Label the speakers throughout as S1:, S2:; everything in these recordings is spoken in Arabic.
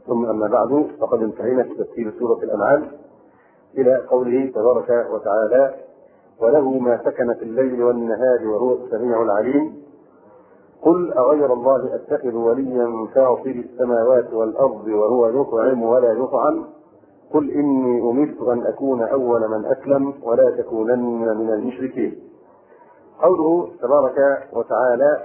S1: ثم أما بعد، فقد انتهينا في تفسير سورة الأنعام إلى قوله تبارك وتعالى: وله ما سكن في الليل والنهار وهو السميع العليم. قل أغير الله أتخذ وليا فاطر السماوات والأرض وهو يطعم ولا يطعم. قل إني أمرت أن أكون أول من أسلم ولا تكونن من المشركين. قوله تبارك وتعالى: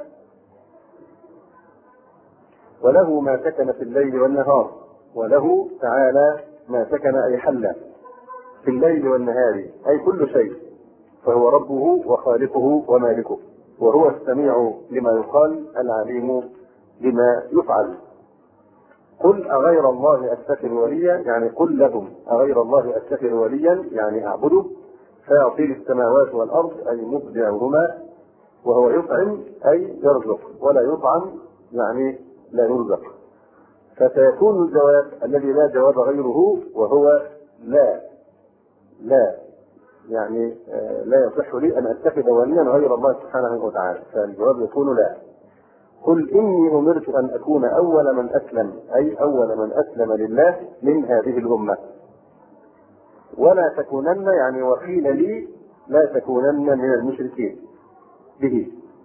S1: وله ما سكن في الليل والنهار. وله تعالى ما سكن أي حل في الليل والنهار، أي كل شيء، فهو ربه وخالقه ومالكه، وهو السميع لما يقال العليم بما يفعل. قل أغير الله أتخذ وليا، يعني قل لهم أغير الله أتخذ وليا، يعني أعبده، فاطر السماوات والأرض أي مبدعهما، وهو يطعم أي يرزق، ولا يطعم يعني لا يرزق. فسيكون الجواب الذي لا جواب غيره، وهو لا يعني لا يصح لي أن أتخذ وليا غير الله سبحانه وتعالى، فالجواب يكون لا. قل إني أمرت أن أكون أول من أسلم، أي أول من أسلم لله من هذه الأمة. ولا تكونن يعني وقيل لي لا تكونن من المشركين به.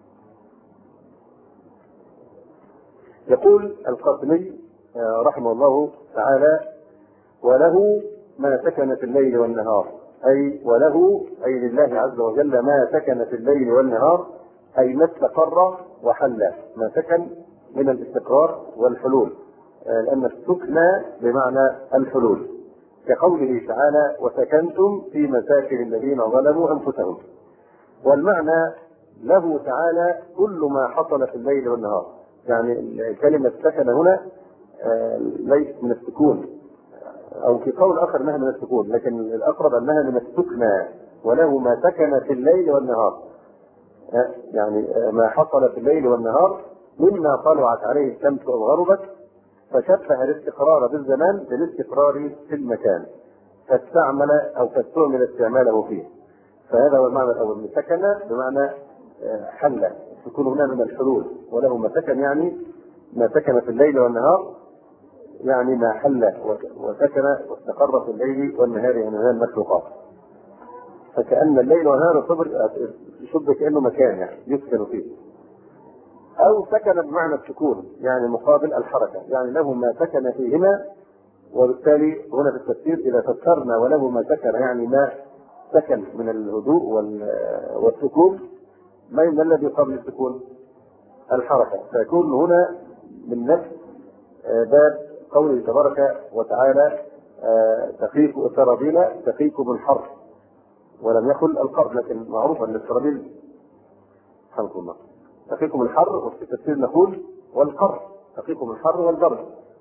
S1: يقول القاسمي رحمه الله تعالى: وله ما سكن في الليل والنهار، أي وله أي لله عز وجل ما سكن في الليل والنهار، أي ما استقر وحل. ما سكن من الاستقرار والحلول، لأن السكن بمعنى الحلول، كقوله تعالى: وسكنتم في مساكن الذين ظلموا أنفسهم. والمعنى له تعالى كل ما حصل في الليل والنهار، يعني كلمة سكن هنا ليس من السكون، أو في قول آخر أنها من السكون، لكن الأقرب أنها من السكنى. وله ما سكن في الليل والنهار، يعني ما حصل في الليل والنهار مما طلعت عليه الشمس أو غربت، فشبه الاستقرار بالزمان بالاستقرار في المكان، فاستعمل أو فاستعمل استعماله فيه. فهذا هو المعنى الأول. سكن بمعنى حل، يكون هنا من الحلول. وله ما سكن يعني ما سكن في الليل والنهار، يعني ما حل وسكن واستقر في الليل والنهار، يعني من المخلوقات. فكأن الليل والنهار يشبه كأنه مكان يعني يسكن فيه. أو سكن بمعنى السكون، يعني مقابل الحركة، يعني له ما سكن فيهما. وبالتالي هنا في التفسير إذا فسرنا وله ما سكن يعني ما سكن من الهدوء والسكون، ما الذي قبل السكون؟ الحركة. فيكون هنا من نفس باب قوله تبارك وتعالى: تقيكم السرابيل تقيكم الحر، ولم يقل القر، لكن معروف ان السرابيل حمكم الله تقيكم الحر، وفي التفسير نقول والقر تقيكم الحر والبرد.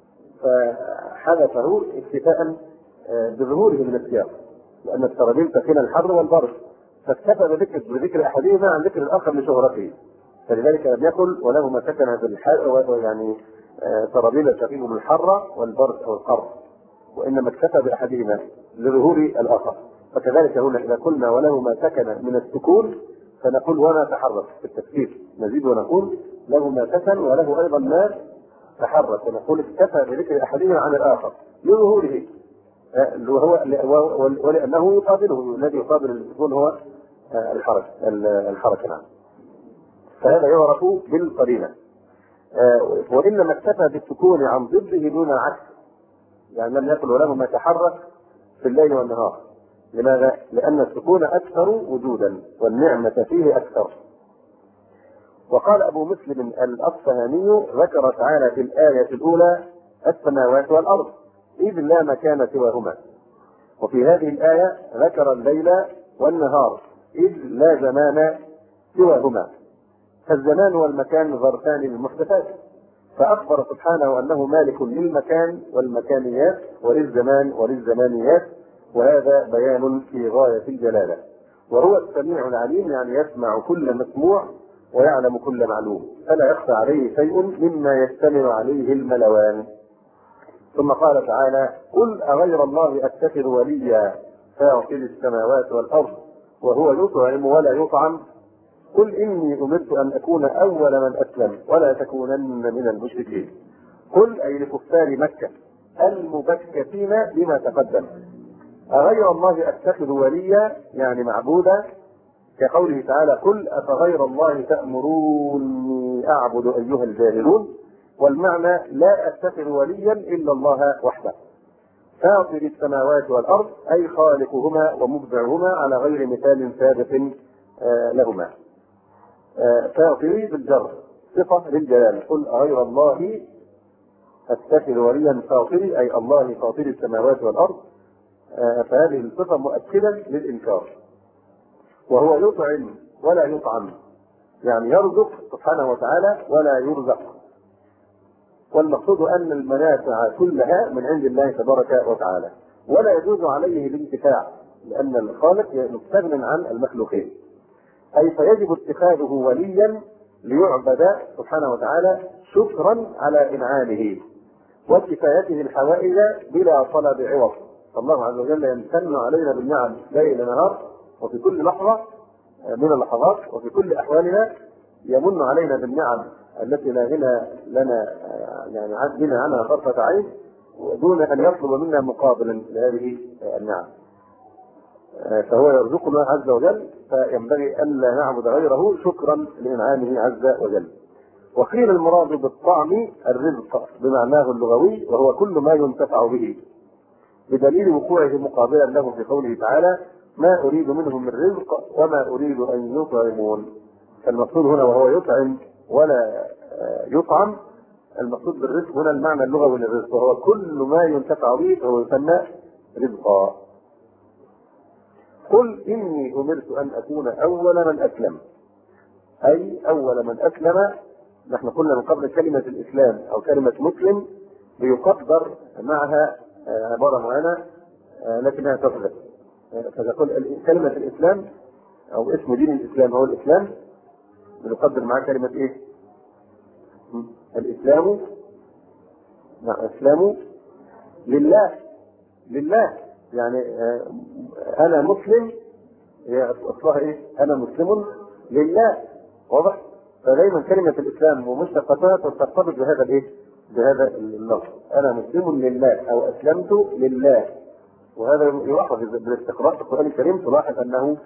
S1: فحدثه اكتفاء بظهوره من السياق، لان السرابيل تقينا الحر والبرد، فاكتفى بذكر احدهما عن ذكر الاخر لشهرته. فلذلك لم يقل وله ما سكن في الحر، يعني سرابيل تقيكم الحر والبرد او القر، وانما اكتفى باحدهما لظهور الاخر. فكذلك هنا اذا قلنا وله ما سكن من السكون فنقول وما تحرك. في التفسير نزيد ونقول له ما سكن وله ايضا ما تحرك، ونقول اكتفى بذكر احدهما عن الاخر لظهوره، ولانه يقابله، الذي يقابل السكون هو الحركه. نعم. فهذا يعرف بالقرينه. وانما اكتفى بالسكون عن ضده دون العكس، يعني لم يقل وله ما تحرك في الليل والنهار. لماذا؟ لأن السكون أكثر وجودا والنعمة فيه أكثر. وقال أبو مسلم الأصفهاني: ذكر تعالى في الآية الأولى السماوات والأرض إذ لا مكان سواهما، وفي هذه الآية ذكر الليل والنهار إذ لا زمان سواهما. فالزمان والمكان ظرفان للمحدثات، فأخبر سبحانه أنه مالك للمكان والمكانيات وللزمان وللزمانيات، وهذا بيان في غاية الجلالة. وهو السميع العليم، يعني يسمع كل مسموع ويعلم كل معلوم، فلا يخفى عليه شيء مما يجتمع عليه الملوان. ثم قال تعالى: قل أغير الله أتخذ وليا فاطر السماوات والأرض وهو يطعم ولا يطعم. قل إني أمرت أن أكون أول من أسلم ولا تكونن من المشركين. قل أي لكفار مكة المبكتين بما تقدم. أغير الله أتخذ وليا يعني معبودا، كقوله تعالى: قل أفغير الله تأمروني أعبد أيها الجاهلون. والمعنى: لا أتخذ وليا إلا الله وحده، فاطر السماوات والأرض، أي خالقهما ومبدعهما على غير مثال سابق لهما. فاطري بالجر صفة للجلال. قل أغير الله أتخذ وليا فاطري، أي الله فاطر السماوات والأرض. فهذه الصفة مؤكدة للإنكار. وهو يطعم ولا يطعم، يعني يرزق سبحانه وتعالى ولا يرزق. والمقصود أن المنافع كلها من عند الله تبارك وتعالى، ولا يجوز عليه الانتفاع، لأن الخالق مستغن عن المخلوقين. أي فيجب اتخاذه وليا ليعبد سبحانه وتعالى شكرا على إنعامه وكفايته الحوائج بلا طلب عوض. الله عز وجل يمتن علينا بالنعم ليل نهار، وفي كل لحظة من اللحظات وفي كل أحوالنا يمن علينا بالنعم التي لا غنى لنا يعني غنى عنها طرفة عين، دون أن يطلب منا مقابلا لهذه النعم. فهو يرزقنا عز وجل، فينبغي ألا نعبد غيره شكرا لإنعامه عز وجل. وقيل المراد بالطعم الرزق بمعناه اللغوي، وهو كل ما ينتفع به، بدليل وقوعه مقابلا له في قوله تعالى: ما أريد منهم من رزق وما أريد أن يطعمون. المقصود هنا وهو يطعم ولا يطعم، المقصود بالرزق هنا المعنى اللغوي للرزق، وهو كل ما ينتفع به فهو يسمى رزقا. قل إني أمرت أن أكون أول من أسلم، أي أول من أسلم. نحن قلنا من قبل كلمة الإسلام أو كلمة مسلم بيقدر معها عبارة معينة لكنها تفرق. فتقول كلمة الإسلام أو اسم دين الإسلام هو الإسلام، بنقدر معاه كلمة إيه؟ الإسلام. نعم، الإسلام لله. لله يعني أنا مسلم، هي أصلها إيه؟ أنا مسلم لله. واضح؟ فدايما كلمة الإسلام ومشتقاتها ترتبط بهذا الإيه؟ بهذا اللفظ، أنا مسلم لله أو أسلمت لله. وهذا يلاحظ بالاستقراء في القرآن الكريم، تلاحظ أنه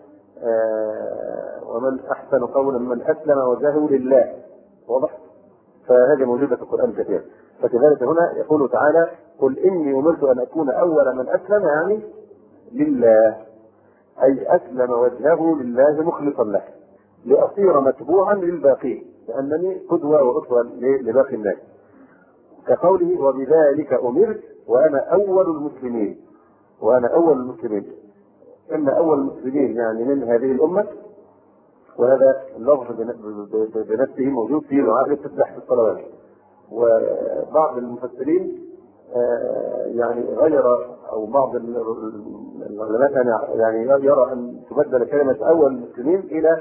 S1: ومن أحسن قولا ممن أسلم وجهه لله. واضح؟ فهذه موجودة في القرآن كثير. فكذلك هنا يقول تعالى: قل إني أمرت أن أكون أول من أسلم، يعني لله، أي أسلم وجهه لله مخلصا له، لأصير متبوعا للباقين، لأنني قدوة وأسوة لباقي الناس. كقوله: وبذلك أمرت وأنا أول المسلمين. وأنا أول المسلمين، إن أول المسلمين يعني من هذه الأمة. وهذا اللفظ بنفسه موجود في دعاء الاستفتاح في الصلوات. وبعض المفسرين يعني غير، أو بعض العلماء يعني يرى أن تبدل كلمة أول المسلمين إلى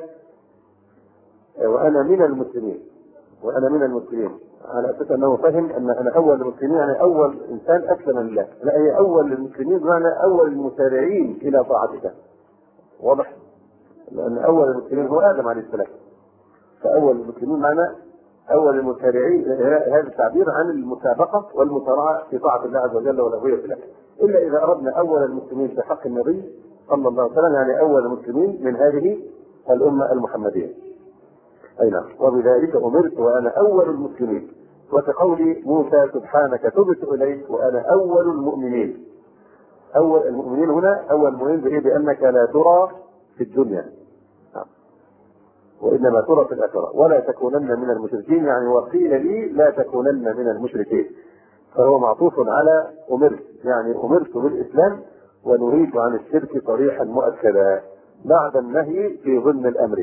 S1: وأنا من المسلمين. وأنا من المسلمين على أساس أنه فهم أن أنا أول المسلمين يعني أول إنسان أسلم لله. لا، هي أول المسلمين بمعنى أول المسارعين إلى طاعتك. واضح؟ لأن أول المسلمين هو آدم عليه السلام، فأول المسلمين معنى أول المسارعين. هذا التعبير عن المسابقة والمسارعة في طاعة الله عز وجل والأبوية في الله. إلا إذا أردنا أول المسلمين في حق النبي صلى الله عليه وسلم، يعني أول المسلمين من هذه الأمة المحمدية. أي نعم. وبذلك أمرت وأنا أول المسلمين. وكقول موسى: سبحانك تبت إليك وأنا أول المؤمنين. أول المؤمنين هنا أول المؤمنين بإيه؟ بأنك لا ترى في الدنيا وإنما ترى في الآخرة. ولا تكونن من المشركين، يعني وقيل لي لا تكونن من المشركين. فهو معطوف على أمرت، يعني أمرت بالإسلام ونهيت عن الشرك صريحا مؤكدا بعد النهي في ضمن الأمر.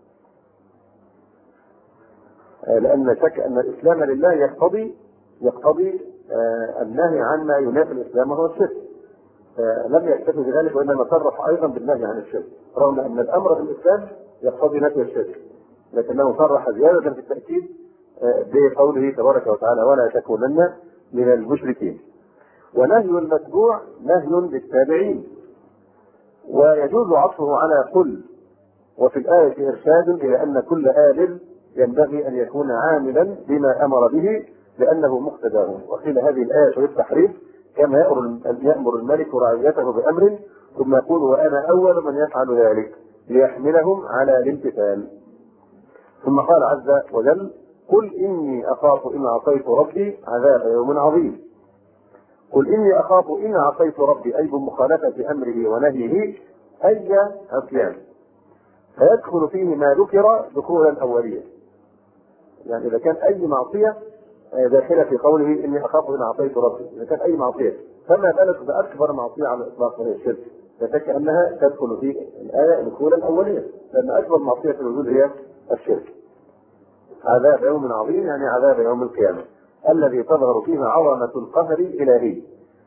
S1: لأن شك أن الإسلام لله يقتضي النهي عما ينافي الإسلام وهو الشرك. لم يكتفي بذلك، وإنما صرح أيضا بالنهي عن الشرك، رغم أن الأمر في الإسلام يقتضي نفي الشرك، لكنه صرح زيادة في التأكيد بقوله تبارك وتعالى: ولا تكونن من المشركين. ونهي المتبوع نهي للتابعين، ويجوز عطفه على قل. وفي الآية إرشاد إلى أن كل آل ينبغي أن يكون عاملا بما أمر به لأنه مقتداه. وقيل هذه الآية للتحريف، كما يأمر الملك رعيته بأمر ثم يقول وأنا أول من يفعل ذلك ليحملهم على الامتثال. ثم قال عز وجل قل إني أخاف إن عصيت ربي عذاب يوم عظيم. قل إني أخاف إن عصيت ربي أي بمخالفة أمره ونهيه أي عصيان، فيدخل فيه ما ذكر دخولا أوليا. يعني إذا كان أي معصية داخلة في قوله إني أخاف إن عصيت ربي، إذا كان أي معصية فما بالك بأكبر معصية على الإطلاق وهي الشرك، فشك أنها تدخل في الآية دخولا أوليا، لأن أكبر معصية في الوجود هي الشرك. عذاب يوم عظيم يعني عذاب يوم القيامة الذي تظهر فيه عظمة القهر الإلهي.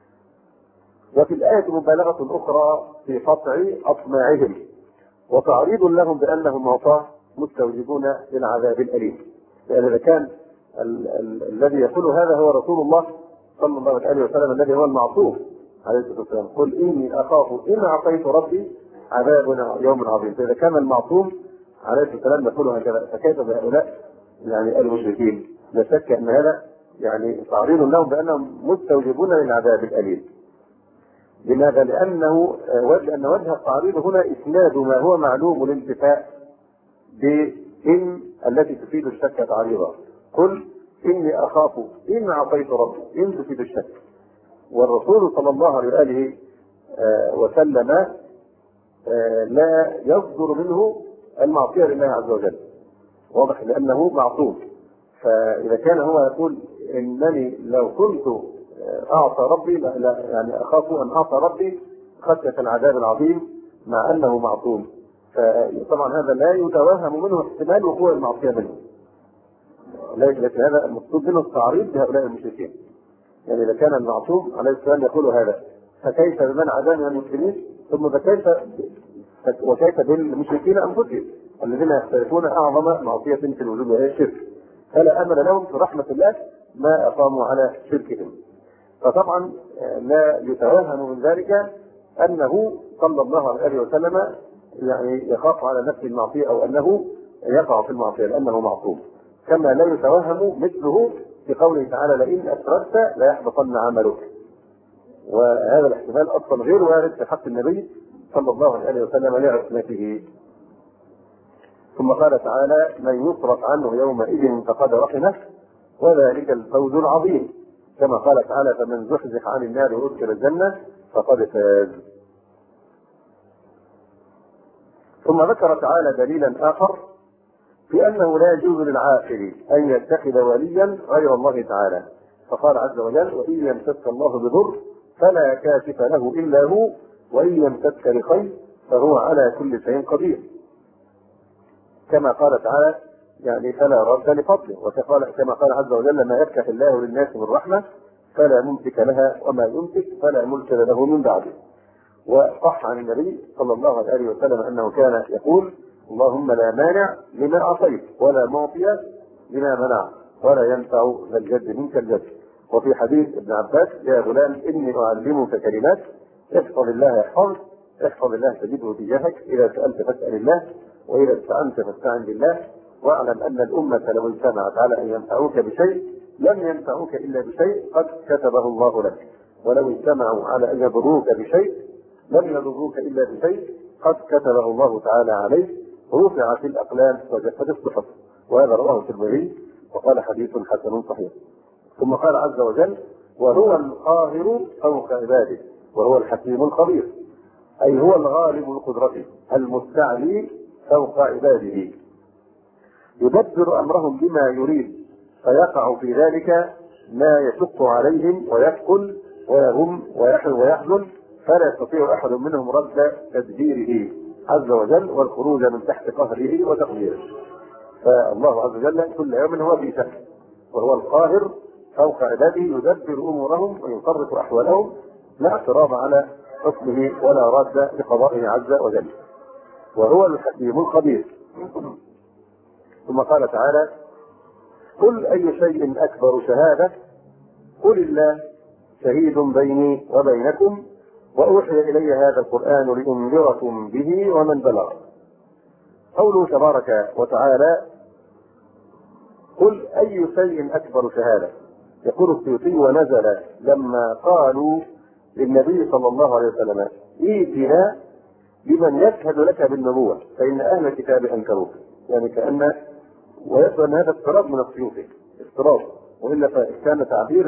S1: وفي الآية مبالغة أخرى في قطع أطماعهم وتعريض لهم بأنهم عصاة مستوجبون للعذاب الأليم. لأن إذا كان الذي يقول هذا هو رسول الله صلى الله عليه وسلم الذي هو المعصوم عليه الصلاة والسلام، قل إني أخاف إن عصيت ربي عذاب يوم عظيم. فإذا كان المعصوم عليه الصلاة والسلام يقول هكذا فكيف بهؤلاء يعني المشركين؟ لا شك أن هذا يعني تعريض لهم بأنهم مستوجبون للعذاب الأليم. لماذا؟ لأنه وجه التعريض هنا إسناد ما هو معلوم الانتفاء بإن التي تفيد الشك تعريضا. قل إني أخاف إن عصيت ربي، إن تفيد الشك، والرسول صلى الله عليه وآله وسلم لا يصدر منه المعصية لله عز وجل، واضح لأنه معصوم. فإذا كان هو يقول إنني لو كنت أعصى ربي لا يعني أخاف أن أعصى ربي خشية العذاب العظيم مع أنه معصوم، فطبعا هذا لا يتوهم منه احتمال وقوع المعصية منه، لكن هذا المقصود منه التعريض بهؤلاء المشركين. يعني إذا كان المعصوم عليه السلام يقول هذا فكيف بمن عداه من المسلمين، ثم وكيف بالمشركين أنفسهم الذين يختلفون أعظم معصية في الوجود وهي الشرك، فلا أمل لهم في رحمة الله ما أقاموا على شركهم. فطبعا لا يتوهم من ذلك أنه صلى الله عليه وسلم يعني يخاف على نفسه المعصية أو أنه يقع في المعصية لأنه معصوم، كما لا يتوهم مثله في قوله تعالى لئن أشركت ليحبطن عملك. وهذا الاحتمال أصلا غير وارد في حق النبي صلى الله عليه وسلم لعصمته. ثم قال تعالى من يصرف عنه يومئذ فقد رحمه وذلك الفوز العظيم، كما قال تعالى فمن زحزح عن النار وادخل الجنة فقد فاز. ثم ذكر تعالى دليلا آخر في أنه لا يجوز للعاقل أن يتخذ وليا غير الله تعالى، فقال عز وجل وإن يمسك الله بضر فلا كاشف له إلا هو وإن يمسك بخير فهو على كل شيء قدير، كما قال تعالى يعني فلا رد لفضله، كما قال عز وجل ما يفتح الله للناس من رحمة فلا ممسك لها وما يمسك فلا مرسل له من بعده. وصح عن النبي صلى الله عليه وسلم أنه كان يقول اللهم لا مانع لما أعطيت ولا معطي لما منعت ولا ينفع ذا الجد منك الجد. وفي حديث ابن عباس يا غلام إني أعلمك كلمات احفظ الله يحفظك احفظ الله تجده تجاهك إذا سألت فاسأل الله وإذا استعنت فاستعن بالله واعلم أن الأمة لو اجتمعت على أن ينفعوك بشيء لم ينفعوك إلا بشيء قد كتبه الله لك، ولو اجتمعوا على أن يضروك بشيء لم يضروك إلا بشيء قد كتبه الله تعالى عليك، رفعت الأقلام وجفت الصحف. وهذا رواه الترمذي وقال حديث حسن صحيح. ثم قال عز وجل وهو القاهر فوق عباده وهو الحكيم الخبير، أي هو الغالب القدرة المستعلي فوق عباده يدبر أمرهم بما يريد فيقع في ذلك ما يشق عليهم ويثقل ويهم ويحزن فلا يستطيع أحد منهم رد تدبيره عز وجل والخروج من تحت قهره وتقديره. فالله عز وجل كل يوم هو في شأن وهو القاهر فوق عباده يدبر أمورهم ويصرف أحوالهم لا اعتراض على حكمه ولا راد لقضائه عز وجل، وهو الحكيم الخبير. ثم قال تعالى قل أي شيء أكبر شهادة قل الله شهيد بيني وبينكم وأوحي إلي هذا القرآن لأنذركم به ومن بلغ. قوله تبارك وتعالى قل أي شيء أكبر شهادة، يقول السيوطي: ونزل لما قالوا للنبي صلى الله عليه وسلم: ائتنا بمن يشهد لك بالنبوة فإن أهل الكتاب أنكروك. يعني كأن، ويبدو أن هذا افتراض من السيوطي، افتراض، وإلا فكان تعبير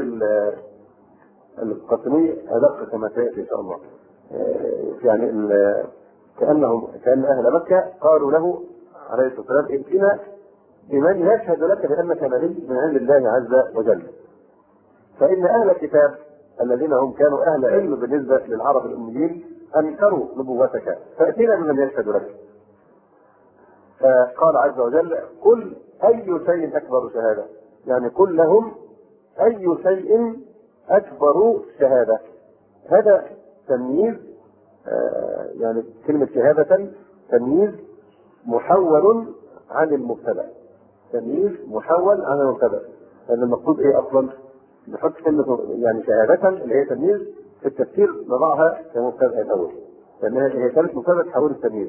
S1: القاسمي أدق كما سيأتي إن شاء الله. يعني كأن أهل مكة قالوا له عليه الصلاة والسلام: ائتنا بمن يشهد لك بأنك نبي من عند الله عز وجل، فإن أهل الكتاب الذين هم كانوا أهل علم بالنسبة للعرب الأميين أنكروا نبوتك، فأتينا بمن يشهد لك. فقال عز وجل: قل أي شيء أكبر شهادة، يعني قل لهم أي شيء أكبر شهادة. هذا تمييز، يعني كلمة شهادة تمييز محول عن المبتدأ، تمييز محول عن المبتدأ. لأن المقصود إيه أصلا؟ نحط كلمة يعني شهادة اللي هي تمييز في التفسير نضعها كمبتدأ الأول، لأن هي كانت مبتدأ تحول التمييز.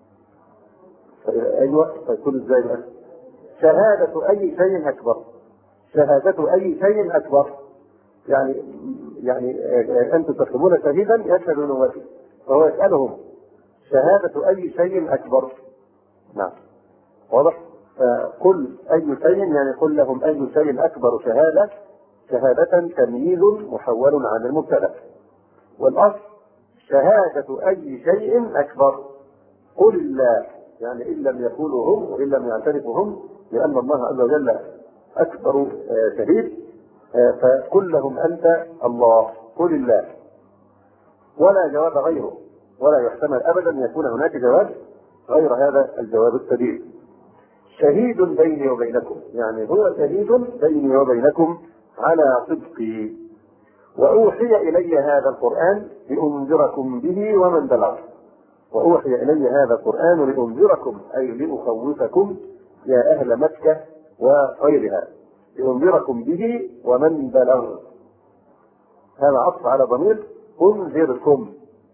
S1: أيوه، فيكون إزاي بقى؟ شهادة أي شيء أكبر، شهادة أي شيء أكبر، يعني أنتم تطلبون شهيدا يشهد نبوته، فهو يسألهم: شهادة أي شيء أكبر؟ نعم، واضح؟ قل أي شيء، يعني قل لهم أي شيء أكبر شهادة. شهادة تمييز محول عن المبتدأ، والأصل شهادة أي شيء أكبر. قل الله، يعني إن لم يقولوا هم وإن لم يعترفوا هم، لأن الله عز وجل أكبر شهيد، فقل لهم أنت الله، قل الله، ولا جواب غيره، ولا يحتمل أبدا أن يكون هناك جواب غير هذا الجواب السديد. شهيد بيني وبينكم، يعني هو شهيد بيني وبينكم على صدقي، وأوحي إلي هذا القرآن لأنذركم به ومن بلغ. وأوحي إلي هذا القرآن لأنذركم، أي لأخوفكم يا أهل مكة وغيرها، لأنذركم به ومن بلغ. هذا عطف على ضمير أنذركم،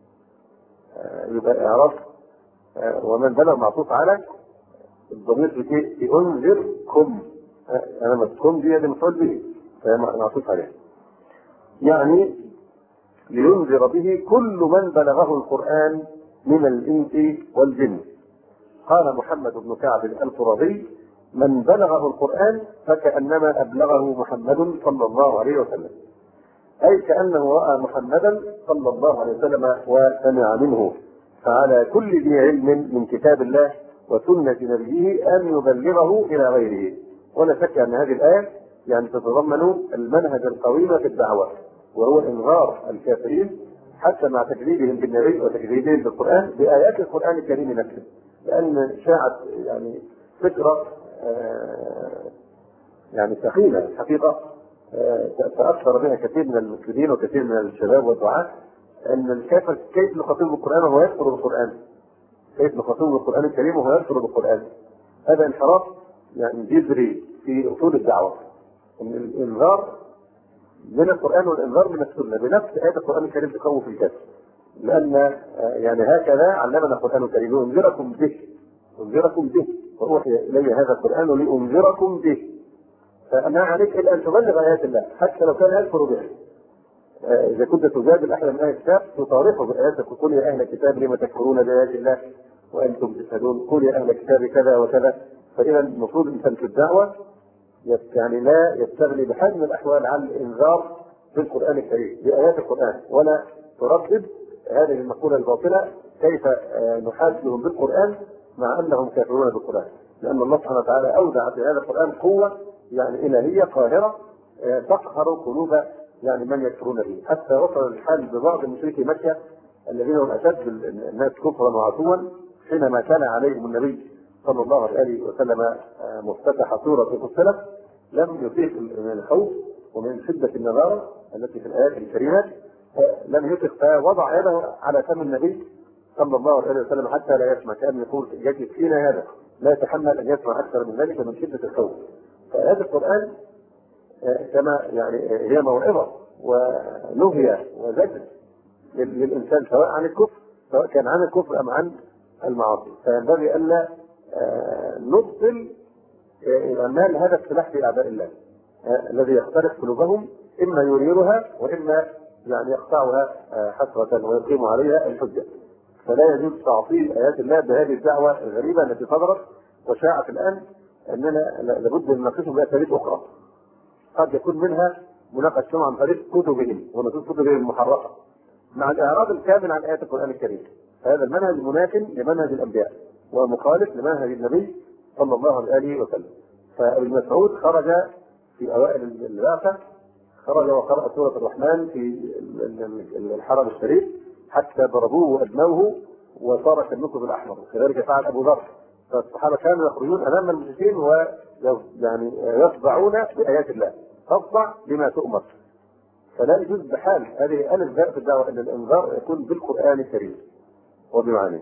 S1: يبقى إعراب ومن بلغ معطوف على الضمير في أنذركم. أنا مفهوم دي مفعول به، فهي معطوف عليه، يعني لينذر به كل من بلغه القرآن من الإنس والجن. قال محمد بن كعب القرظي: من بلغه القرآن فكأنما أبلغه محمد صلى الله عليه وسلم، أي كأنه رأى محمدا صلى الله عليه وسلم وسمع منه. فعلى كل ذي علم من كتاب الله وسنة نبيه أن يبلغه إلى غيره. ولا شك أن هذه الآية يعني تتضمن المنهج القويم في الدعوة، وهو إنذار الكافرين حتى مع تكذيبهم بالنبي وتكذيبهم بالقرآن بآيات القرآن الكريم نفسه. لأن شاعت يعني فكرة يعني ثقيلة الحقيقة، تأثر بها كثير من المسلمين وكثير من الشباب والدعاة، أن الكافر كيف نخاطب بالقرآن وهو يكفر بالقرآن، كيف نخاطب بالقرآن الكريم وهو يكفر بالقرآن. هذا انحراف يعني جذري في أصول الدعوة، أن الإنذار من القرآن والإنذار من السنة بنفس آية القرآن الكريم تخوف الكافر، لأن يعني هكذا علمنا القرآن الكريم: أنذركم به، أنذركم به، وأوحي إلي هذا القرآن لأنذركم به. فما عليك إلا أن تبلغ آيات الله حتى لو كان يكفر بها. إذا كنت تجادل أحد من أهل الكتاب تطارحه بآيات، قل يا أهل الكتاب لم تكفرون بآيات الله وأنتم تشهدون، قل يا أهل الكتاب كذا وكذا. فإذا المفروض الإنسان في الدعوة يعني لا يستغني بحال من الأحوال عن الإنذار بالقرآن الكريم بآيات القرآن، ولا تردد هذه المقولة الباطلة: كيف نحاسبهم بالقرآن مع أنهم كافرون بالقرآن. لأن الله سبحانه وتعالى أودع في هذا القرآن قوة يعني إلهية قاهرة تقهر قلوب يعني من يكفرون به، حتى وصل الحال ببعض مشركي مكة الذين هم أشد الناس كفرا وعتوا حينما كان عليهم النبي صلى الله عليه وسلم مفتتح سورة فصلت، لم يطيق من الخوف ومن شدة النظارة التي في الآيات الكريمة، لم يطيق، فوضع يده على فم النبي صلى الله عليه وسلم حتى لا يسمع، كان يقول: يجب فينا هذا، لا يتحمل أن يسمع أكثر من ذلك من شدة الخوف. فهذا القرآن كما يعني هي موعظة ونهية وزجر للإنسان سواء عن الكفر، سواء كان عن الكفر أم عن المعاصي. فينبغي ألا نبطل إعمال هذا السلاح في أعداء الله، الذي يخترق قلوبهم إما يريرها وإما يعني يقطعها حسرة ويقيم عليها الحجة. فلا يجوز تعطيل آيات الله بهذه الدعوة الغريبة التي صدرت وشاعت الآن، أننا لابد من نناقشه بأساليب أخرى قد يكون منها مناقشة عن طريق كتبهم ونصوص كتبهم المحرفة مع الإعراض الكامل عن آيات القرآن الكريم. هذا المنهج مناف لمنهج الأنبياء ومخالف لمنهج النبي صلى الله عليه وسلم. فابن مسعود خرج في أوائل البعثة، خرج وقرأ سورة الرحمن في الحرم الشريف حتى ضربوه وأدموه وصار كالنصب الأحمر، كذلك فعل أبو ذر. فالصحابة كانوا يخرجون أمام المشركين ويعني يخضعون بآيات الله، فاصدع بما تؤمر. فلا يجوز بحال، هذه ألف باء في الدعوة أن الإنذار يكون بالقرآن الكريم وبمعانيه.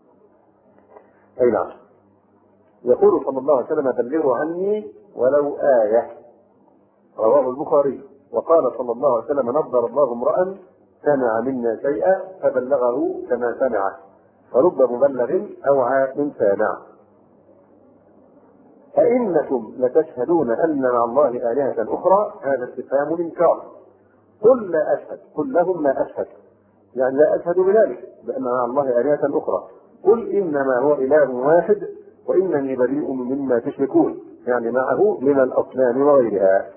S1: أي نعم. يقول صلى الله عليه وسلم: بلغوا عني ولو آية، رواه البخاري. وقال صلى الله عليه وسلم: نظر الله امرأ سمع منا شيئا فبلغه كما سمعه، فرب مبلغ أوعى من سامع. أئنكم لتشهدون أن مع الله آلهة أخرى؟ هذا استفهام إنكار. قل لا أشهد، قل لهم لا أشهد، يعني لا أشهد بذلك بأن مع الله آلهة أخرى. قل إنما هو إله واحد وإنني بريء مما تشركون، يعني معه من الأصنام وغيرها.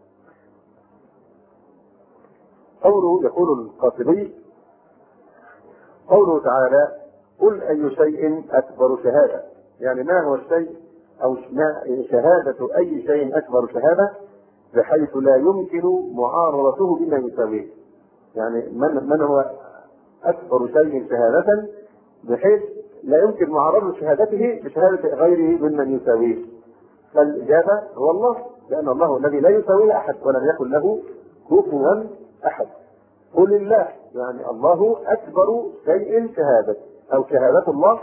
S1: قوله، يقول القاسمي: قوله تعالى: قل أي شيء أكبر شهادة، يعني ما هو الشيء أو شهادة أي شيء أكبر شهادة بحيث لا يمكن معارضته بما يساويه. يعني من هو أكبر شيء شهادة بحيث لا يمكن معارضة شهادته بشهادة غيره ممن يساويه؟ فالإجابة هو الله، لأن الله الذي لا يساويه أحد ولم يكن له كفوا أحد. قل الله، يعني الله أكبر شيء شهادة، أو شهادة الله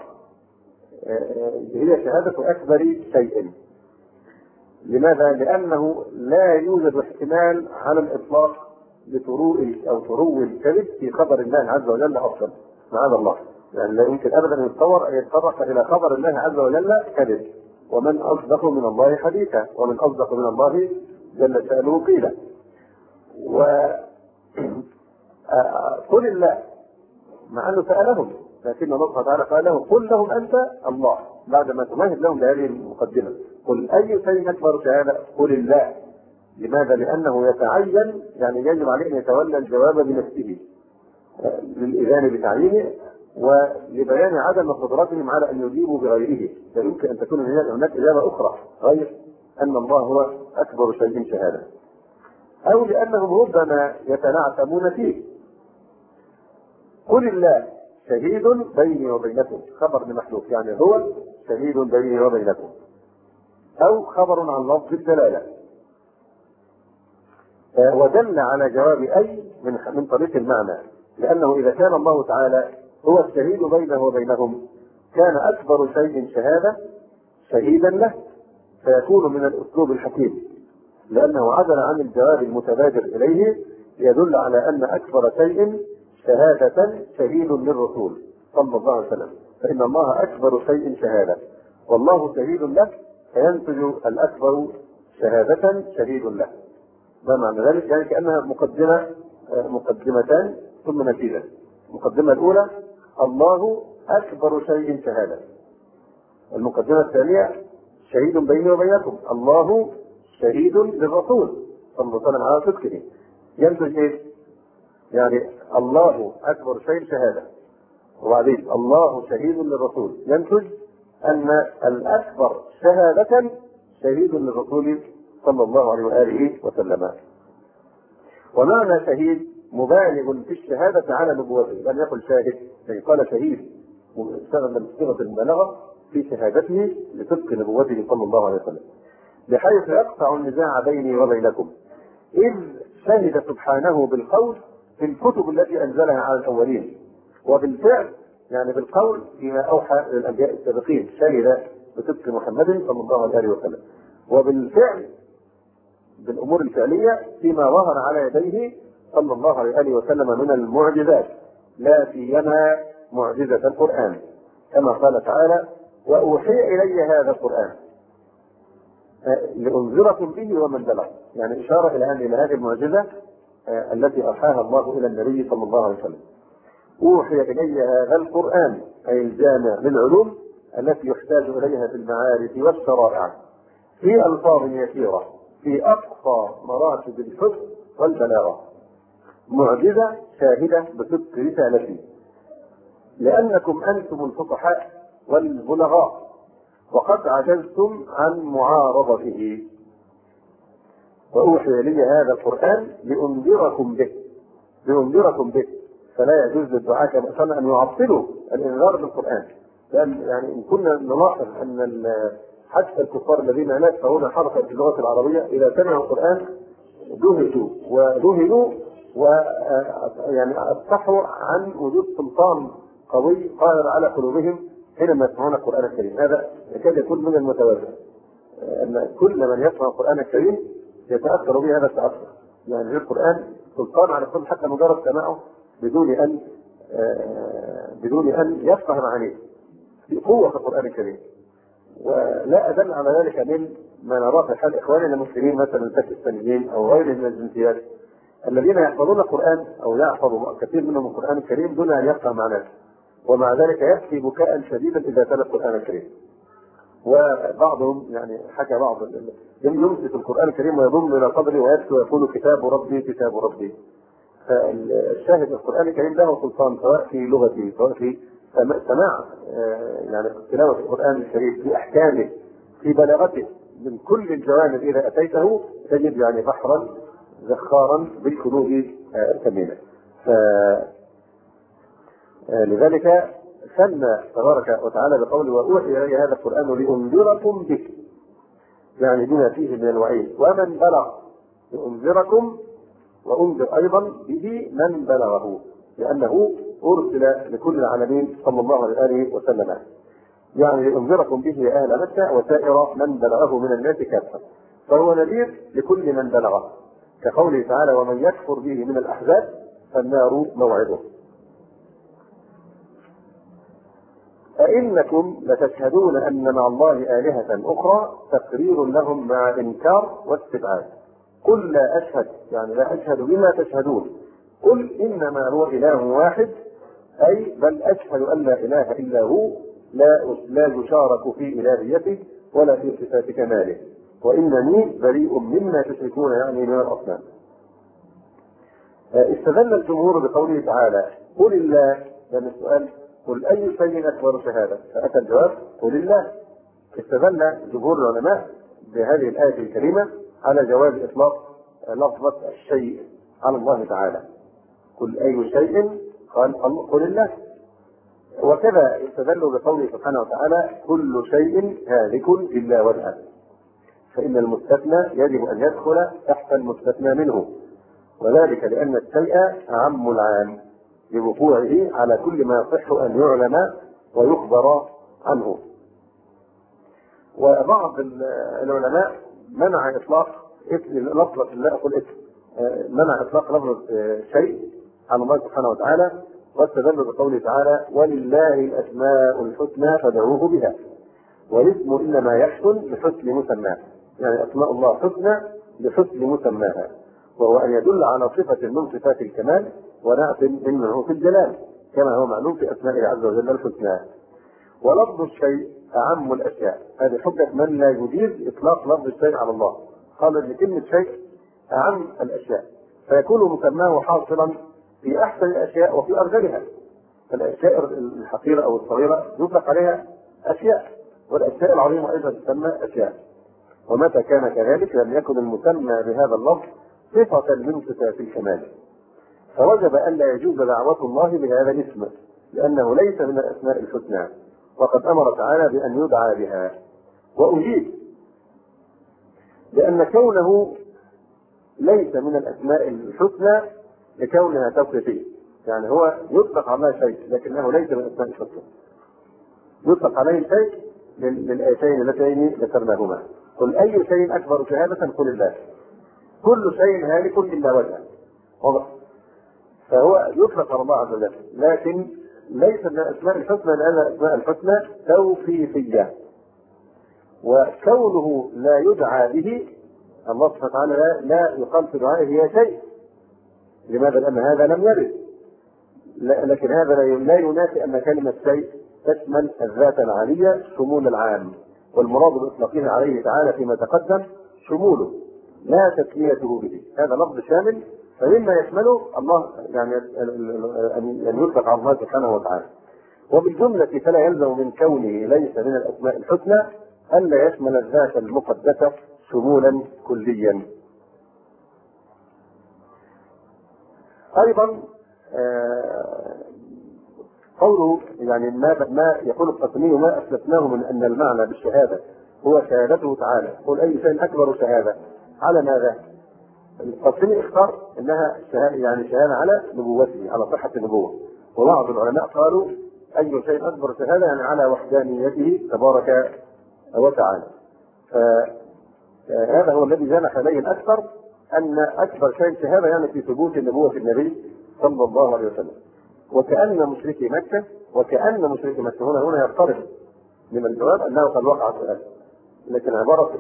S1: هي شهادة أكبر شيء. لماذا؟ لأنه لا يوجد احتمال على الإطلاق لطروء أو تروي الكذب في خبر الله عز وجل أصلا، معاذ الله. يعني لا يمكن أبدا أن يتصور أن يتطرق إلى خبر الله عز وجل كذب. ومن أصدق من الله حديثا، ومن أصدق من الله جل شأنه قيلا. قل الله، مع أنه سألهم، لكن الله سبحانه وتعالى قال له: قل لهم أنت الله، بعد ما تمهد لهم بهذه المقدمة. قل أي شيء أكبر شهادة؟ قل الله. لماذا؟ لأنه يتعين، يعني يجب عليه أن يتولى الجواب بنفسه للإذان بتعيينه ولبيان عدم قدرتهم على أن يجيبوا بغيره. فيمكن أن تكون هناك إجابة أخرى غير أن الله هو أكبر شيء شهادة، أو لأنهم ربما يتنعتمون فيه. قل الله شهيد بيني وبينكم، خبر لمحذوف، يعني هو شهيد بيني وبينكم، أو خبر عن لفظ الدلالة. ودل على جواب أي من طريق المعنى، لأنه إذا كان الله تعالى هو الشهيد بينه وبينهم كان أكبر شيء شهادة شهيدا له، فيكون من الأسلوب الحكيم، لأنه عدل عن الجواب المتبادر إليه يدل على أن أكبر شيء شهادة شهيد للرسول صلى الله عليه وسلم، فإن الله أكبر شيء شهادة والله شهيد له، فينتج الأكبر شهادة شهيد له. ده معنى ذلك، يعني كأنها مقدمتان ثم نتيجة. المقدمة الأولى: الله أكبر شيء شهادة. المقدمة الثانية: شهيد بيني وبينكم، الله شهيد للرسول صلى الله عليه وسلم على صدقه. ينتج ايه؟ يعني الله أكبر شيء شهادة، وبعدين الله شهيد للرسول، ينتج أن الأكبر شهادة شهيد للرسول صلى الله عليه وآله وسلم. ومعنى شهيد مبالغ في الشهادة على نبوته، لم يقل شاهد، يعني قال شهيد، استخدم صيغة المبالغة في شهادته لصدق نبوته صلى الله عليه وسلم، بحيث يقطع النزاع بيني وبينكم، إذ شهد سبحانه بالقول في الكتب التي أنزلها على الأولين، وبالفعل يعني بالقول فيما أوحى للأنبياء السابقين، شهد بصدق محمد صلى الله عليه وسلم، وبالفعل بالأمور الفعلية فيما ظهر على يديه صلى الله عليه وسلم من المعجزات، لا سيما معجزة القرآن، كما قال تعالى: وأوحي إلي هذا القرآن. لأنذركم به ومن بلغ، يعني إشارة إلى هذه المعجزة التي أوحاها الله إلى النبي صلى الله عليه وسلم. أوحي إلي هذا القرآن أي الجامع للعلوم التي يحتاج إليها في المعارف والشرائع في ألفاظ يسيرة في أقصى مراتب الحسن والبلاغة، معجزة شاهدة بصدق رسالته، لأنكم أنتم الفصحاء والبلغاء وقد عجزتم عن معارضته. وأوحي لي هذا القرآن لأنذركم به، فلا يجوز للدعاة كما أن يعطلوا الإنذار بالقرآن، لأن يعني إن كنا نلاحظ أن حتى الكفار الذين لا يفقهون حرفا في اللغة العربية إذا سمعوا القرآن دهشوا وذهلوا ويعني أصبحوا عن وجود سلطان قوي قاهر على قلوبهم حينما يسمعون القرآن الكريم. هذا يكاد يكون من المتوازن أن كل من يسمع القرآن الكريم يتأثر به هذا التأثر، يعني القرآن سلطان على كل حتى مجرد سماعه بدون أن يفهم معانيه، في قوة في القرآن الكريم. ولا أدل على ذلك من ما نراه في حال إخواننا المسلمين مثلا الباكستانيين أو غيرهم من الجنسيات الذين يحفظون القرآن أو يحفظ كثير منهم القرآن الكريم دون أن يفهم معناه، ومع ذلك يبكي بكاء شديدا إذا تلا القرآن الكريم. وبعضهم يعني حكى بعض يمسك القرآن الكريم ويضم إلى صدره ويبكي ويقول كتاب ربي كتاب ربي. فالشاهد القرآن الكريم له سلطان سواء في لغته سواء في سماع يعني تلاوة القرآن الكريم في أحكامه في بلاغته من كل الجوانب إذا أتيته تجد يعني بحرا زخارا بالكنوز الثمينة. لذلك سمى تبارك وتعالى بقوله وأوحي إلي هذا القرآن لأنذركم به، يعني بما فيه من الوعيد ومن بلغ، لأنذركم وأنذر أيضا به من بلغه، لأنه أرسل لكل العالمين صلى الله عليه وسلم، يعني لأنذركم به يا أهل مكة وسائر من بلغه من الناس كافة، فهو نذير لكل من بلغه، كقوله تعالى ومن يكفر به من الأحزاب فالنار موعده. أئنكم لتشهدون أن مع الله آلهة أخرى تقرير لهم مع إنكار واستبعاد. قل لا أشهد، يعني لا أشهد بما تشهدون، قل إنما هو إله واحد، أي بل أشهد أن لا إله إلا هو لا يشارك في إلهيته ولا في صفات كماله، وإنني بريء مما تشركون يعني من الأصنام. استدل الجمهور بقوله تعالى قل الله، لأن السؤال قل أي شيء أكبر شهادة، فأتى الجواب قل الله. استدل جمهور العلماء بهذه الآية الكريمة على جواز إطلاق لفظة الشيء على الله تعالى، قل أي شيء قل الله. وكذا استدلوا بقوله سبحانه وتعالى كل شيء هالك إلا وجهه، فإن المستثنى يجب أن يدخل تحت المستثنى منه، وذلك لأن الشيء أعم العام لوقوعه على كل ما يصح أن يعلم ويخبر عنه. وبعض العلماء منع إطلاق لفظة لا أقول اسم، منع إطلاق لفظة شيء على الله سبحانه وتعالى، واستدلوا بقوله تعالى ولله الأسماء الحسنى فادعوه بها، والاسم إنما يحسن لحسن مسماه، يعني أسماء الله حسنى لحسن مسماها، وهو أن يدل على صفة من صفات الكمال ونعت منه في الجلال كما هو معلوم في أسمائه عز وجل الحسنى. ولفظ الشيء أعم الأشياء، هذه حجة من لا يجيز إطلاق لفظ الشيء على الله، قال أن كلمة شيء أعم الأشياء، فيكون مسماه حاصلا في أحسن الأشياء وفي أرجلها، فالأشياء الحقيرة أو الصغيرة يطلق عليها أشياء، والأشياء العظيمة أيضا تسمى أشياء. ومتى كان كذلك لم يكن المسمى بهذا اللفظ صفة من صفات الكمال، فوجب أن لا يجوز دعوة الله بهذا الاسم لأنه ليس من الأسماء الحسنى، وقد أمر تعالى بأن يدعى بها. وأجيب لأن كونه ليس من الأسماء الحسنى لكونها توقيفية، يعني هو يطلق على شيء لكنه ليس من الأسماء الحسنى، يطلق عليه شيء للآيتين اللتين ذكرناهما قل أي شيء أكبر شهادة قل الله، كل شيء هالك إلا وجهه، واضح؟ فهو يطلق على الله عز وجل لكن ليس من الأسماء الحسنى لأن الأسماء الحسنى توقيفية، وكونه لا يدعى به، الله سبحانه وتعالى لا يقال في دعائه هي شيء. لماذا؟ لأن هذا لم يرد. لكن هذا لا ينافي أن كلمة شيء تشمل الذات العالية شمول العام، والمراد بإطلاقه عليه تعالى فيما تقدم شموله لا تسميته به. هذا لفظ شامل، فمما يشمله الله يعني أن يطلق على الله سبحانه وتعالى. وبالجملة فلا يلزم من كونه ليس من الأسماء الحسنى ألا يشمل الذات المقدسة شمولا كليا. أيضا قوله يعني ما يقول القسمي ما أسلفناه من أن المعنى بالشهادة هو شهادته تعالى، قل أي شيء أكبر شهادة على ماذا؟ القسمي اختار أنها شهادة يعني شهادة على نبوته، على صحة النبوة، وبعض العلماء قالوا أي شيء أكبر شهادة يعني على وحدانيته تبارك وتعالى. فهذا هو الذي جنح إليه الأكثر، أن أكبر شيء شهادة يعني في ثبوت النبوة النبي صلى الله عليه وسلم. وكأن مشركي مكة هنا يقترب من الجواب أنه قد وقع سؤال، لكن عبارة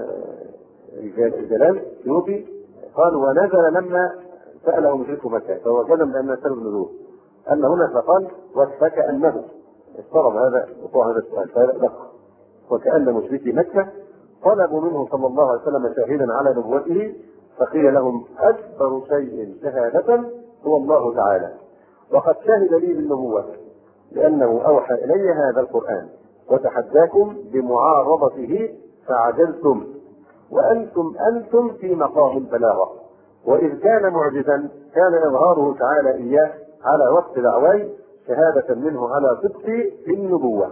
S1: الجلال السيوطي قال ونزل لما سأله مشركو مكة، فهو جزم بأن سبب النزول أن هنا فقال فكأنه اضطرب هذا وقوع هذا السؤال، فهذا دقق. وكأن مشركي مكة طلبوا منه صلى الله عليه وسلم شاهدا على نبوته، فقيل لهم أكبر شيء شهادة هو الله تعالى، وقد شهد لي بالنبوة لأنه أوحى إلي هذا القرآن وتحداكم بمعارضته فعجلتم وأنتم في مقام البلاغة، وإذ كان معجزا كان إظهاره تعالى إياه على وقت دعواي شهادة منه على صدقي في النبوة.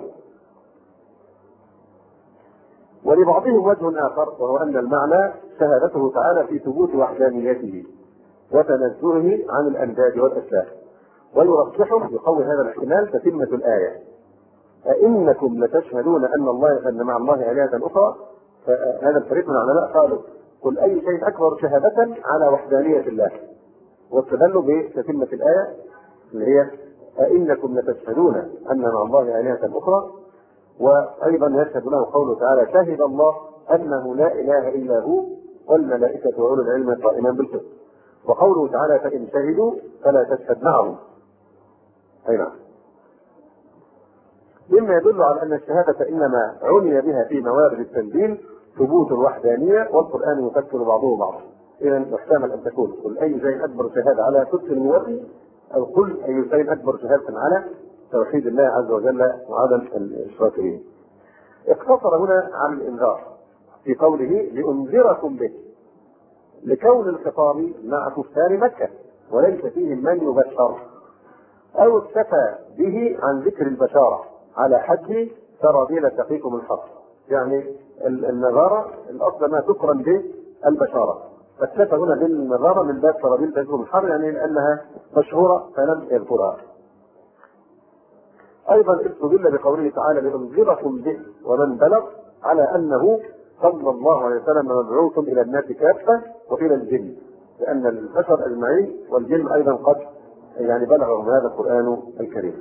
S1: ولبعضهم وجه آخر، وهو أن المعنى شهادته تعالى في ثبوت وحدانيته وتنزهه عن الأنداد والأشباه، ويرجحه يقوي هذا الاحتمال تتمة الآية أئنكم لتشهدون أن مع الله آلهة أخرى. فهذا الفريق من العلماء قالوا قل أي شيء أكبر شهادة على وحدانية الله، واستدلوا بتتمة الآية اللي هي أئنكم لتشهدون أن مع الله آلهة أخرى. وأيضا يشهد له قوله تعالى شهد الله أنه لا إله إلا هو والملائكة وأولو العلم قائما بالقسط، وقوله تعالى فإن شهدوا فلا تشهد معهم. أي نعم. مما يدل على أن الشهادة إنما عني بها في موارد التنزيل ثبوت الوحدانية، والقرآن يفسر بعضه بعضا. إذا يحتمل أن تكون قل أي شيء أكبر شهادة على صدق النبوة، أو قل أي شيء أكبر شهادة على توحيد الله عز وجل وعدم الإشراك به. اقتصر هنا عن الإنذار في قوله لأنذركم به، لكون الخطاب مع كفار مكة وليس فيهم من يبشر، أو اكتفى به عن ذكر البشارة على حد سرابيل تقيكم الحق. يعني النظارة الأصل ما تقرن بالبشارة، فاكتفى هنا بالنظارة من باب سرابيل تقيكم الحر، يعني لأنها مشهورة فلم يذكرها. أيضا استدل بقوله تعالى لأنذركم به ومن بلغ على أنه صلى الله عليه وسلم مبعوث إلى الناس كافة وإلى الجن، لأن البشر أجمعين والجن أيضا قد يعني بلغهم هذا القرآن الكريم.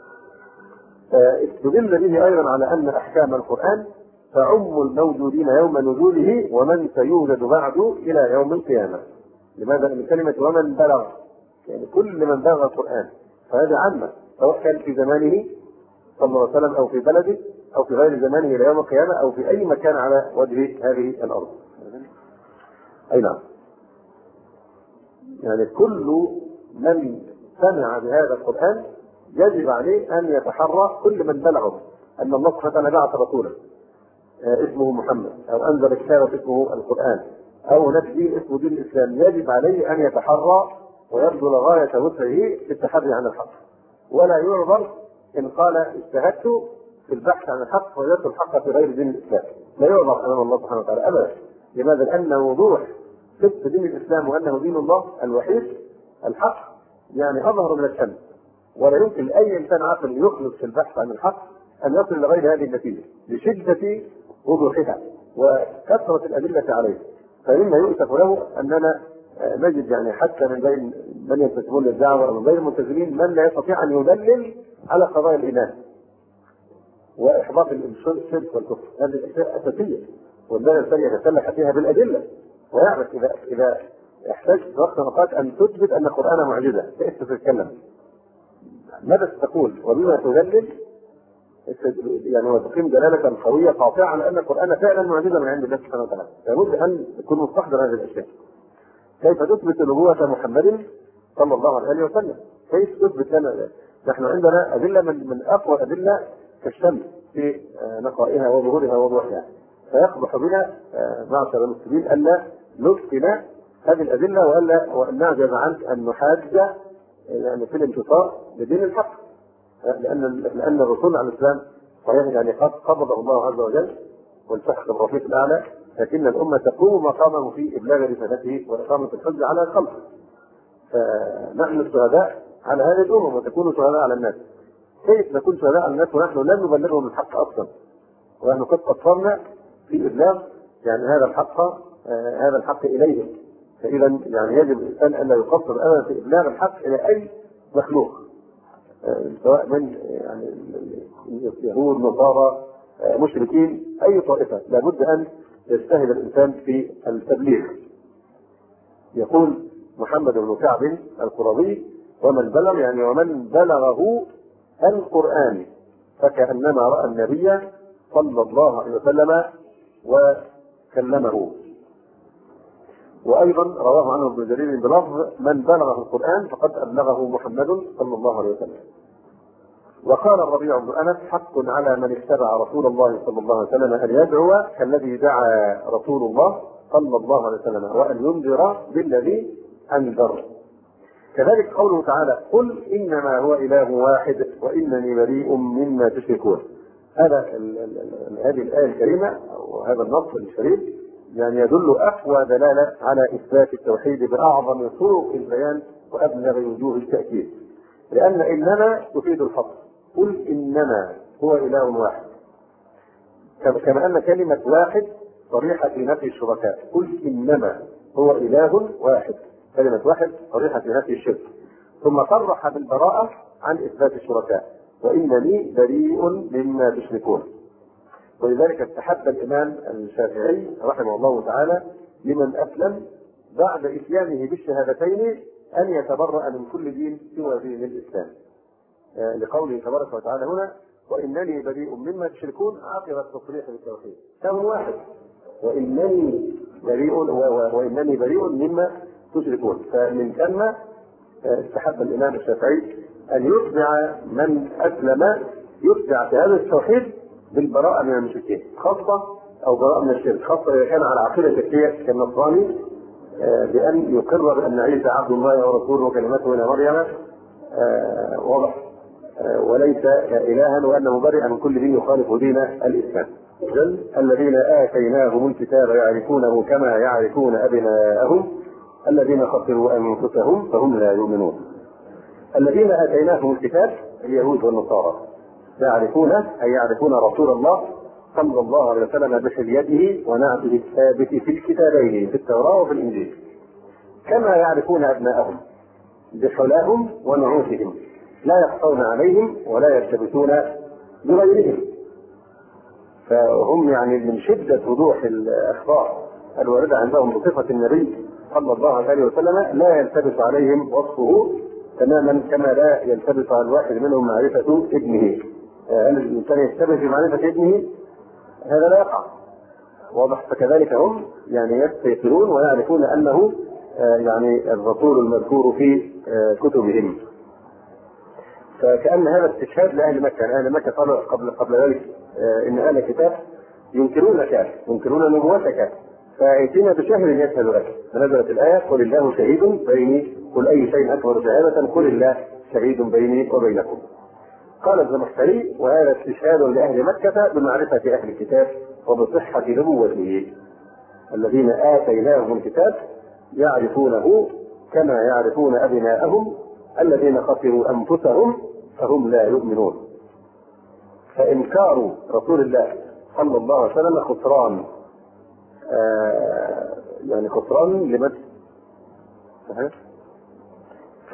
S1: استدل به أيضا على أن أحكام القرآن تعم الموجودين يوم نزوله ومن سيوجد بعده إلى يوم القيامة. لماذا؟ من كلمة ومن بلغ يعني كل من بلغ القرآن، فهذا عامة سواء كان في زمانه صلى الله عليه وسلم أو في بلده أو في غير زمانه إلى يوم القيامة أو في أي مكان على وجه هذه الأرض. أي نعم. يعني كل من سمع بهذا القرآن يجب عليه أن يتحرى كل من بلغه أن الله سبحانه وتعالى بعث رسولا اسمه محمد، أو أنزل كتابا اسمه القرآن، أو نبي اسمه دين الإسلام. يجب عليه أن يتحرى ويبذل غاية وسعه في التحري عن الحق، ولا يعذر إن قال اجتهدت في البحث عن الحق ووجدت الحق في غير دين الإسلام، لا يعذر أمام الله سبحانه وتعالى أبدا. لماذا؟ لأن وضوح صدق دين الإسلام وأنه دين الله الوحيد الحق يعني أظهر من الشمس، ولا يمكن لأي إنسان عاقل يخلص في البحث عن الحق أن يصل لغير هذه النتيجة لشدة وضوحها وكثرة الأدلة عليه. فمما يؤسف له أننا نجد يعني حتى من بين من ينتسبون للدعوة أو من بين الملتزمين من لا يستطيع أن يدلل على قضايا الإيمان، واحباط الشرك والكفر. هذه الاشياء اساسيه، والبني الانسان يتسلح فيها بالادله، ويعرف اذا احتاج في وقت الأوقات ان تثبت ان القران معجزه، كيف تتكلم؟ ماذا تقول؟ وبما تدلل يعني وتقيم دلاله قويه قاطعه على ان القران فعلا معجزه من عند الله سبحانه وتعالى. لابد ان تكون مستحضر هذه الاشياء. كيف تثبت نبوة محمد صلى الله عليه وسلم؟ كيف تثبت لنا؟ نحن عندنا أدلة من أقوى الأدلة كالشمس في نقائها وظهورها ووضوحها، فيقبح بنا معشر المسلمين ألا نبطل هذه الأدلة وأن نعجز عن أن نحاج يعني في الانتصار لدين الحق، لأن الرسول عليه السلام صحيح يعني قد قبضه الله عز وجل والتحق بالرفيق الأعلى، لكن الأمة تقوم مقامه في إبلاغ رسالته وإقامة الحج على الخلق. فنحن الشهداء على هذه الأمم وتكون شهداء على الناس. كيف نكون شهداء على الناس ونحن لن نبلغهم الحق أصلا؟ ونحن قد قصرنا في إبلاغ يعني هذا الحق إليهم. فإذا يعني يجب الإنسان أن لا يقصر أبدا في إبلاغ الحق إلى أي مخلوق، سواء من يعني يهود نصارى مشركين أي طائفة، لابد أن يجتهد الإنسان في التبليغ. يقول محمد بن كعب القرظي: ومن بلغ يعني ومن بلغه القرآن فكأنما رأى النبي صلى الله عليه وسلم وكلمه. وأيضا رواه عنه ابن جرير بلفظ: من بلغه القرآن فقد أبلغه محمد صلى الله عليه وسلم. وقال الربيع بن أنس: حق على من اتبع رسول الله صلى الله عليه وسلم أن يدعو كالذي دعا رسول الله صلى الله عليه وسلم، وأن ينذر بالذي أنذر. كذلك قوله تعالى: قل إنما هو إله واحد وإنني بريء مما تشركون. هذه الآية الكريمة وهذا النص الشريف يعني يدل أقوى دلالة على إثبات التوحيد بأعظم طرق البيان وأبلغ وجوه التأكيد، لأن إنما تفيد الحصر. قل إنما هو إله واحد، كما أن كلمة واحد صريحة في نفي الشركاء. قل إنما هو إله واحد، كلمة واحد صريحة في نفي الشرك، ثم صرح بالبراءة عن إثبات الشركاء: وإنني بريء مما تشركون. ولذلك استحب الإمام الشافعي رحمه الله تعالى لمن أسلم بعد إتيانه بالشهادتين أن يتبرأ من كل دين سوى دين الإسلام، لقوله تبارك وتعالى هنا: وإنني بريء مما تشركون، عقب التصريح بالتوحيد. كم واحد؟ وإنني بريء مما تشركون. فمن ثم استحب الإمام الشافعي أن يتبع من أسلم، يتبع في هذا التوحيد بالبراءة من المشركين، خاصة أو براءة من الشرك، خاصة إذا كان على عقيدة شركية كالنصراني، بأن يقر بأن عيسى عبد الله ورسوله وكلمته إلى مريم، واضح، وليس إلها، وأنه برئ من كل دين يخالف دين الإسلام. الذين آتيناهم الكتاب يعرفونه كما يعرفون أبناءهم الذين خسروا أنفسهم فهم لا يؤمنون. الذين آتيناهم الكتاب اليهود والنصارى يعرفونه أي يعرفون رسول الله صلى الله عليه وسلم بحليته ونعته الثابت في الكتابين في التوراة وفي الإنجيل، كما يعرفون أبناءهم بحلاهم ونعوتهم، لا يخفون عليهم ولا يلتبسون بغيرهم. فهم يعني من شدة وضوح الأخبار الواردة عندهم بصفة النبي صلى الله عليه وسلم لا يلتبس عليهم وصفه تماما، كما لا يلتبس على الواحد منهم معرفة ابنه. هل الإنسان يلتبس بمعرفة ابنه؟ هذا لا يقع، واضح. فكذلك هم يعني يستيقنون ويعرفون أنه يعني الرسول المذكور في كتبهم. فكأن هذا استشهاد لأهل مكة. أهل مكة قالوا قبل ذلك إن أهل الكتاب ينكرون نبوتك، فأتينا بشهر يشهد لك. فنزلت الآية: قل الله شهيد بيني، قل أي شيء أكبر شهادة قل الله شهيد بيني وبينكم. قال الزمخشري: وهذا استشهاد لأهل مكة بمعرفة أهل الكتاب وبصحة نبوته. الذين آتيناهم الكتاب يعرفونه كما يعرفون أبناءهم الذين خسروا أنفسهم فهم لا يؤمنون. فإنكار رسول الله صلى الله عليه وسلم خسران، يعني خسران لمن؟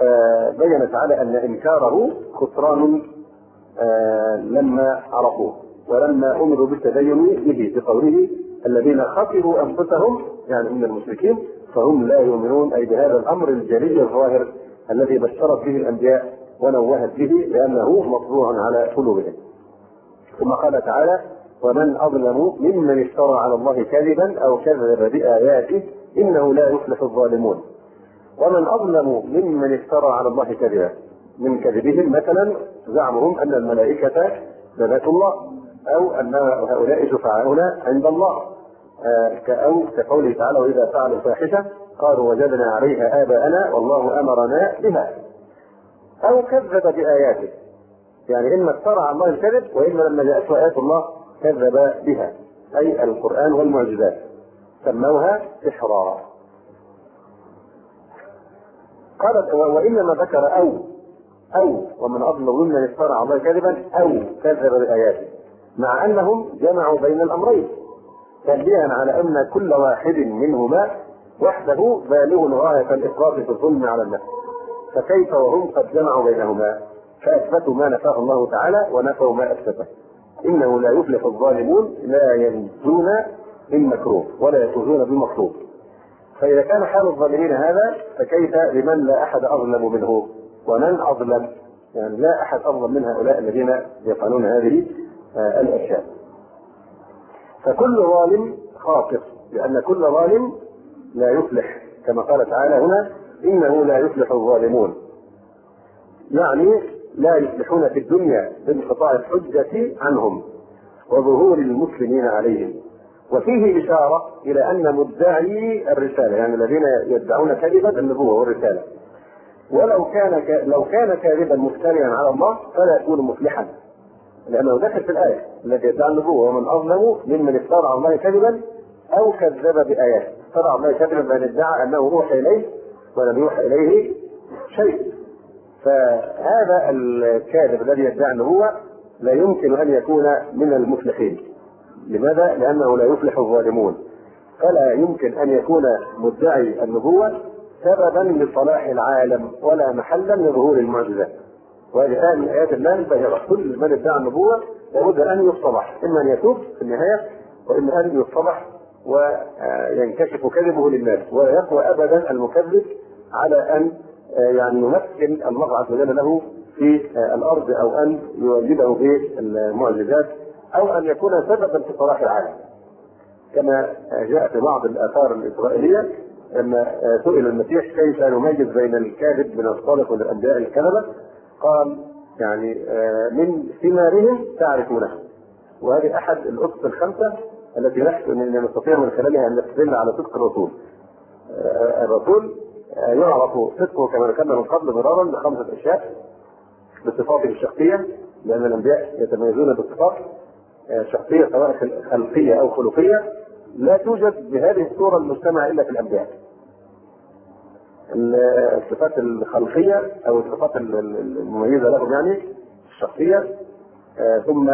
S1: فبين تعالى أن إنكاره خسران لما عرفوه، ولما امروا بالتدين به بقوله الذين خسروا انفسهم يعني من المشركين فهم لا يؤمنون، اي بهذا الامر الجلي الظاهر الذي بشرت به الانبياء ونوهت به لانه مطبوع على قلوبهم. ثم قال تعالى ومن اظلم ممن افترى على الله كذبا او كذب باياته انه لا يفلح الظالمون. ومن اظلم ممن افترى على الله كذبا، من كذبهم مثلا زعمهم ان الملائكه بنات الله او ان هؤلاء شفعاؤنا عند الله، او كقوله تعالى واذا فعلوا فاحشه قالوا وجدنا عليها اباءنا والله امرنا بها، او كذب باياته، يعني اما افترى على الله الكذب واما لما جاءته ايات الله كذب بها، اي القران والمعجزات، سموها سحرا. قالت وانما ذكر او ومن اظلم ممن افترى على الله كذبا او كذب باياته، مع انهم جمعوا بين الامرين تنبيها على ان كل واحد منهما وحده بالغ غايه الافراط في الظلم على النفس، فكيف وهم قد جمعوا بينهما فاثبتوا ما نفاه الله تعالى ونفوا ما اثبته. انه لا يفلح الظالمون لا ينجون من مكروه ولا يفوزون بمطلوب. فاذا كان حال الظالمين هذا فكيف بمن لا احد اظلم منه؟ ومن اظلم يعني لا احد اظلم من هؤلاء الذين يفعلون هذه الاشياء. فكل ظالم خاطئ، لان كل ظالم لا يفلح، كما قال تعالى هنا انه لا يفلح الظالمون، يعني لا يفلحون في الدنيا بانقطاع الحجة عنهم وظهور المسلمين عليهم. وفيه إشارة إلى أن مدعي الرسالة يعني الذين يدعون كذبا النبوة والرسالة لو كان كاذبا مفتريا على الله فلا يكون مفلحا، لأنه دخل في الآية التي يدعي النبوة ومن أظلم ممن افترى على الله كذبا أو كذب بآياته. افترى على الله كذبا بأن ادعى أنه أوحي إليه ولم يوحى إليه شيء، فهذا الكاذب الذي يدعي النبوة لا يمكن أن يكون من المفلحين. لماذا؟ لأنه لا يفلح الظالمون، فلا يمكن أن يكون مدعي النبوة سببا لصلاح العالم ولا محلا لظهور المعجزات. وهذه من آيات الله الباهرة، كل من ادعى النبوة لابد أن يصطلح، إما أن يتوب في النهاية وإما أن يصطلح وينكشف كذبه للناس، ولا يقوى أبدا المكذب على أن يعني يمكن الله عز وجل له في الأرض أو أن يولده بالمعجزات أو أن يكون سببا في صلاح العالم. كما جاء في بعض الآثار الإسرائيلية لما سئل المسيح كيف نميز بين الكاذب من الصادق والأنبياء الكذبة، قال يعني من ثمارهم تعرفونه. وهذه أحد الأسس الخمسة التي نستطيع من خلالها أن نستدل على صدق الرسول. الرسول يعرف صدقه كما ذكرنا من قبل مرارا بخمسة أشياء: بصفاته الشخصية، لأن الأنبياء يتميزون بصفات شخصية سواء خلقية أو خلقية لا توجد بهذه الصورة المجتمع إلا في الأنبياء. الصفات الخلقية أو الصفات المميزة لهم يعني الشخصية، ثم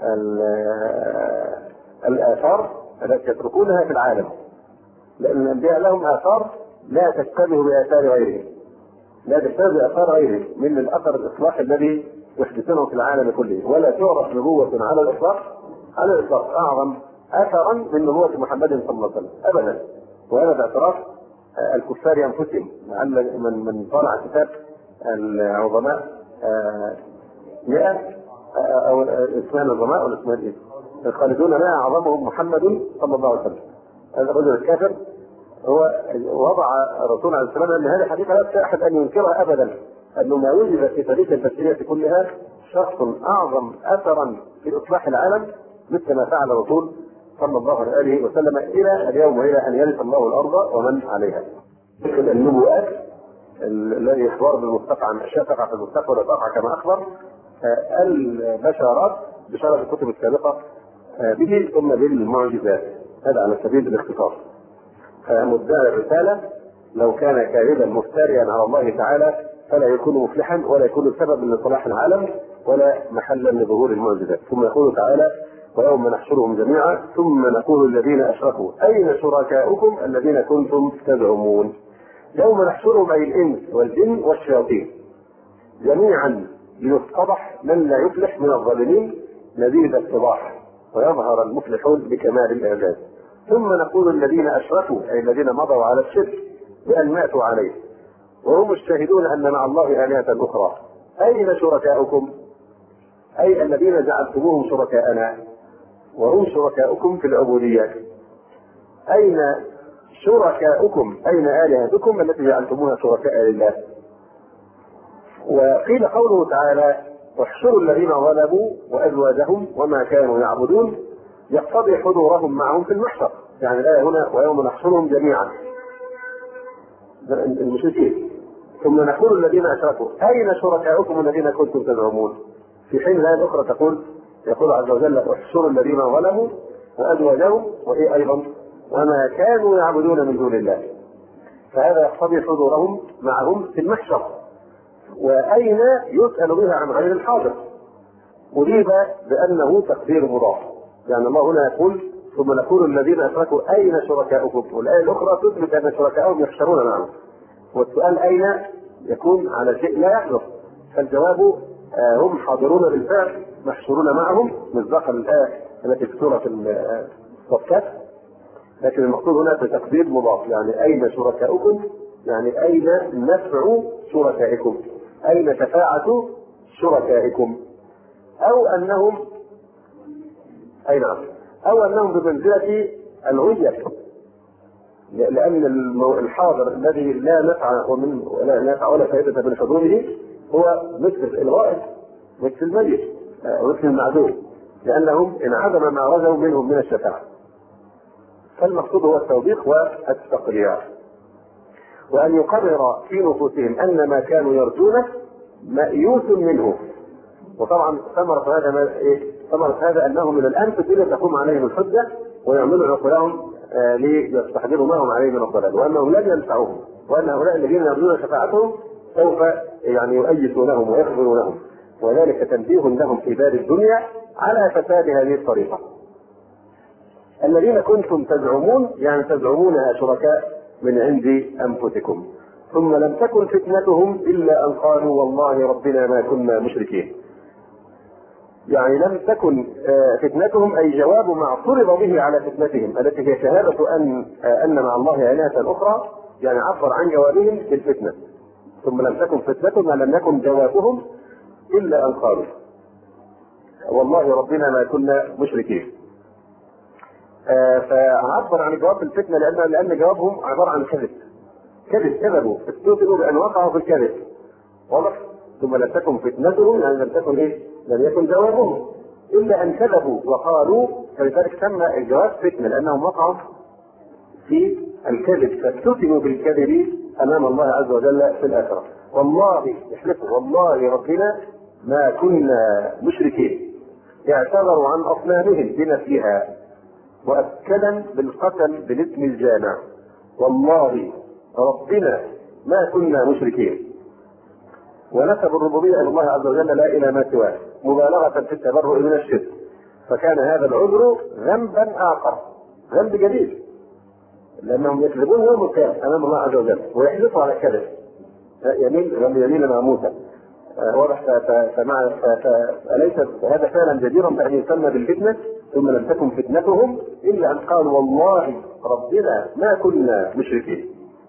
S1: الآثار التي يتركونها في العالم، لأن الأنبياء لهم آثار لا تشتبه بآثار غيرهم، لا تشتبه بآثار غيرهم من الأثر الإصلاح الذي يحدثونه في العالم كله، ولا تعرف نبوة على الإطلاق أعظم أثرا من نبوة محمد صلى الله عليه وسلم أبدا. وهذا باعتراف الكفار أنفسهم، لعل من طالع كتاب العظماء 100 أو اسمان العظماء ولا اسمان إيه؟ الخالدون ما أعظمهم محمد صلى الله عليه وسلم. هذا الرجل الكافر هو وضع الرسول عليه السلام أن هذه الحقيقة لا يستطيع أحد أن ينكرها أبدا، أنه ما وجد في تاريخ البشرية كلها شخص أعظم أثرا في إصلاح العالم مثل ما فعل الرسول صلى الله عليه وسلم إلى اليوم وإلى أن يرث الله الأرض ومن عليها. النبوءات الذي إخبار بالمستقبل عن أشياء تقع في المستقبل وتقع كما أخبر، البشارات بشارة الكتب السابقة به، ثم بالمعجزات. هذا على سبيل الاختصار. فمدعي الرسالة لو كان كاذبا مفتريا على الله تعالى فلا يكون مفلحا ولا يكون سببا لصلاح العالم ولا محلا لظهور المعجزات. ثم يقول تعالى ويوم نحشرهم جميعا ثم نقول الذين أشركوا أين شركاؤكم الذين كنتم تزعمون. يوم نحشرهم أي الإنس والجن والشياطين جميعا ليتضح من لا يفلح من الظالمين لذيذ الاتضاح، ويظهر المفلحون بكمال الإعجاز. ثم نقول الذين أشركوا أي الذين مضوا على الشرك بأن ماتوا عليه وهم الشاهدون أن مع الله آلهة أخرى أين شركاؤكم؟ أي الذين جعلتموهم شركاءنا وهم شركاؤكم في العبودية. أين شركاؤكم؟ أين آلهتكم التي جعلتموها شركاء لله؟ وقيل قوله تعالى واحشروا الذين ظلموا وأزواجهم وما كانوا يعبدون يقتضي حضورهم معهم في المحشر. يعني الآية هنا ويوم نحشرهم جميعا المشركين ثم نقول الذين أشركوا أين شركاؤكم الذين كنتم تزعمون؟ في حين الآية الأخرى يقول عز وجل احشروا الذين ظلموا وأزواجهم وإيه أيضا وما كانوا يعبدون من دون الله. فهذا يقتضي حضورهم معهم في المحشر. وأين يسأل بها عن غير الحاضر أجيب بأنه تقدير مضاف. يعني الله هنا يقول ثم نقول الذين أشركوا أين شركاؤكم والآية الأخرى تثبت أن شركاؤهم يحشرون معهم والسؤال أين يكون على شيء لا يحدث. فالجواب هم حاضرون بالفعل محشورون معهم مصداقا للآية التي في سورة الصفات. لكن المقصود هنا بتقدير مضاف يعني أين شركاؤكم يعني أين نفع شركائكم أين شفاعة شركائكم أو أنهم أي نعم أو أنهم بمنزلة الغية لأن الحاضر الذي لا نفع ولا فائدة من حضوره هو مثل الغائب مثل الميت مثل المعدوم لأنهم انعدم ما رجوا منهم من الشفاعة. فالمقصود هو التوبيخ والتقريع وأن يقرر في نفوسهم أن ما كانوا يرجونه مأيوس منه. وطبعا ثمرة هذا أنهم من الآن تبدأ تقوم عليهم الحجة ويعملوا عقولهم ليستحضروا ما هم عليه من الضلال وأنهم لن ينفعوهم وأن هؤلاء الذين يرجون شفاعتهم سوف يعني يؤيسونهم ويخبرونهم وذلك تنبيه لهم في دار الدنيا على فساد هذه الطريقة. الذين كنتم تزعمون يعني تزعمونها شركاء من عند أنفسكم ثم لم تكن فتنتهم إلا أن قالوا والله ربنا ما كنا مشركين. يعني لم تكن فتنتهم أي جواب ما اعترض به على فتنتهم التي هي شهادة أن مع الله آلهة أخرى يعني عبر عن جوابهم بالفتنة. ثم لم تكن فتنتهم لم يكن جوابهم إلا أن قالوا والله ربنا ما كنا مشركين. فعبر عن جواب الفتنة لأن جوابهم عبارة عن كذبوا استوفوا بأن وقعوا في الكذب واضح. ثم لم تكن فتنتهم يعني لم يكن جوابهم إلا أن كذبوا وقالوا فلذلك سمى الجواب فتنة لأنهم وقعوا في الكذب فاستوفوا بالكذب أمام الله عز وجل في الآخرة. والله يحلفوا والله ربنا ما كنا مشركين اعتذروا عن أصنامهم بنفيها مؤكدا بالقسم بالاسم الجامع والله ربنا ما كنا مشركين ونسب الربوبية إلى الله عز وجل لا إلى ما سواه مبالغة في التبرؤ من الشرك. فكان هذا العذر ذنبا آخر ذنب جديد لأنهم يكذبون يوم القيامة أمام الله عز وجل ويحلفوا على الكذب يمين ناموسا واضح. فليس هذا فعلا جديرا بأن يسمى بالفتنة. ثم لم تكن فتنتهم إلا أن قالوا والله ربنا ما كنا مشركين.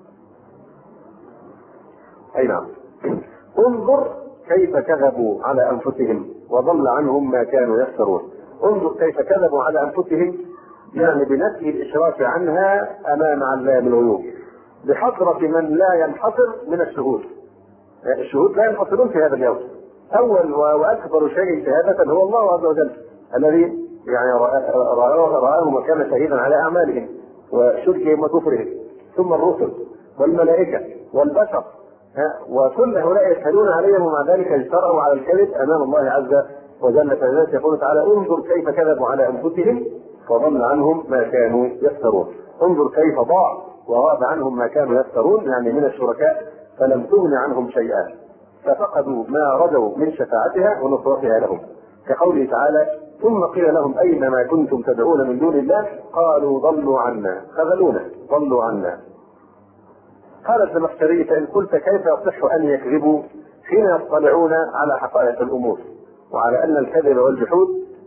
S1: أي نعم. انظر كيف كذبوا على أنفسهم وضل عنهم ما كانوا يفترون. انظر كيف كذبوا على أنفسهم يعني بنفي الإشراك عنها أمام علام الغيوب بحضرة من لا ينحصر من الشهود. الشهود لا ينحصرون في هذا اليوم. أول وأكبر شيء شهادة هو الله عز وجل الذي يعني رآهم وكان شهيدا على أعمالهم وشركهم وكفرهم ثم الرسل والملائكة والبشر وكل هؤلاء يشهدون عليهم ومع ذلك اجترأوا على الكذب أمام الله عز وجل. فلذلك يقول تعالى انظر كيف كذبوا على أنفسهم وضل عنهم ما كانوا يفترون. انظر كيف ضاع وغاب عنهم ما كانوا يفترون يعني من الشركاء فلم تغن عنهم شيئا ففقدوا ما رجوا من شفاعتها ونصرتها لهم كقوله تعالى ثم قيل لهم أين ما كنتم تدعون من دون الله قالوا ضلوا عنا خذلونا ضلوا عنا. قال الزمخشري فإن قلت كيف يصح أن يكذبوا حين يطلعون على حقائق الأمور وعلى أن الكذب والجحود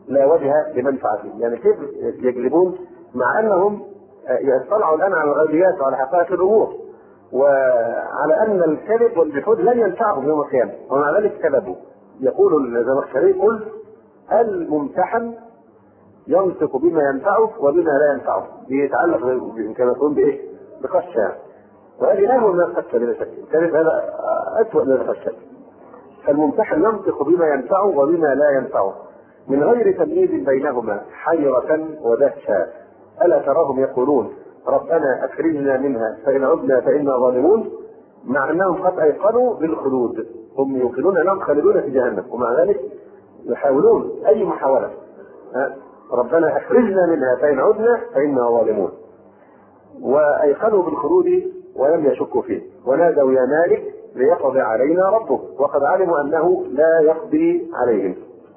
S1: لا وجه لمنفعتهم. يعني كيف يجلبون مع انهم يطلعوا الان على الغيبيات وعلى حقائق الامور، وعلى ان الكذب والجحود لن ينفعهم يوم القيامه، ومع ذلك كذبوا. يقول الزمخشري: قل الممتحن ينطق بما ينفعه وبما لا ينفعه. بيتعلق كما يقول بايه؟ بخشة. والاله من الخشة بلا شك، الكذب هذا اسوء من الخشة. فالممتحن ينطق بما ينفعه وبما لا ينفعه من غير تمييز بينهما حيرة ودهشة. ألا تراهم يقولون ربنا أخرجنا منها فإن عدنا فإنا ظالمون، مع أنهم قد أيقنوا بالخلود. هم يوقنون أنهم خالدون في جهنم، ومع ذلك يحاولون أي محاولة. ربنا أخرجنا منها فإن عدنا فإنا ظالمون، وأيقنوا بالخلود ولم يشكوا فيه. ونادوا يا مالك ليقضي علينا ربك، وقد علموا أنه لا يقضي عليهم.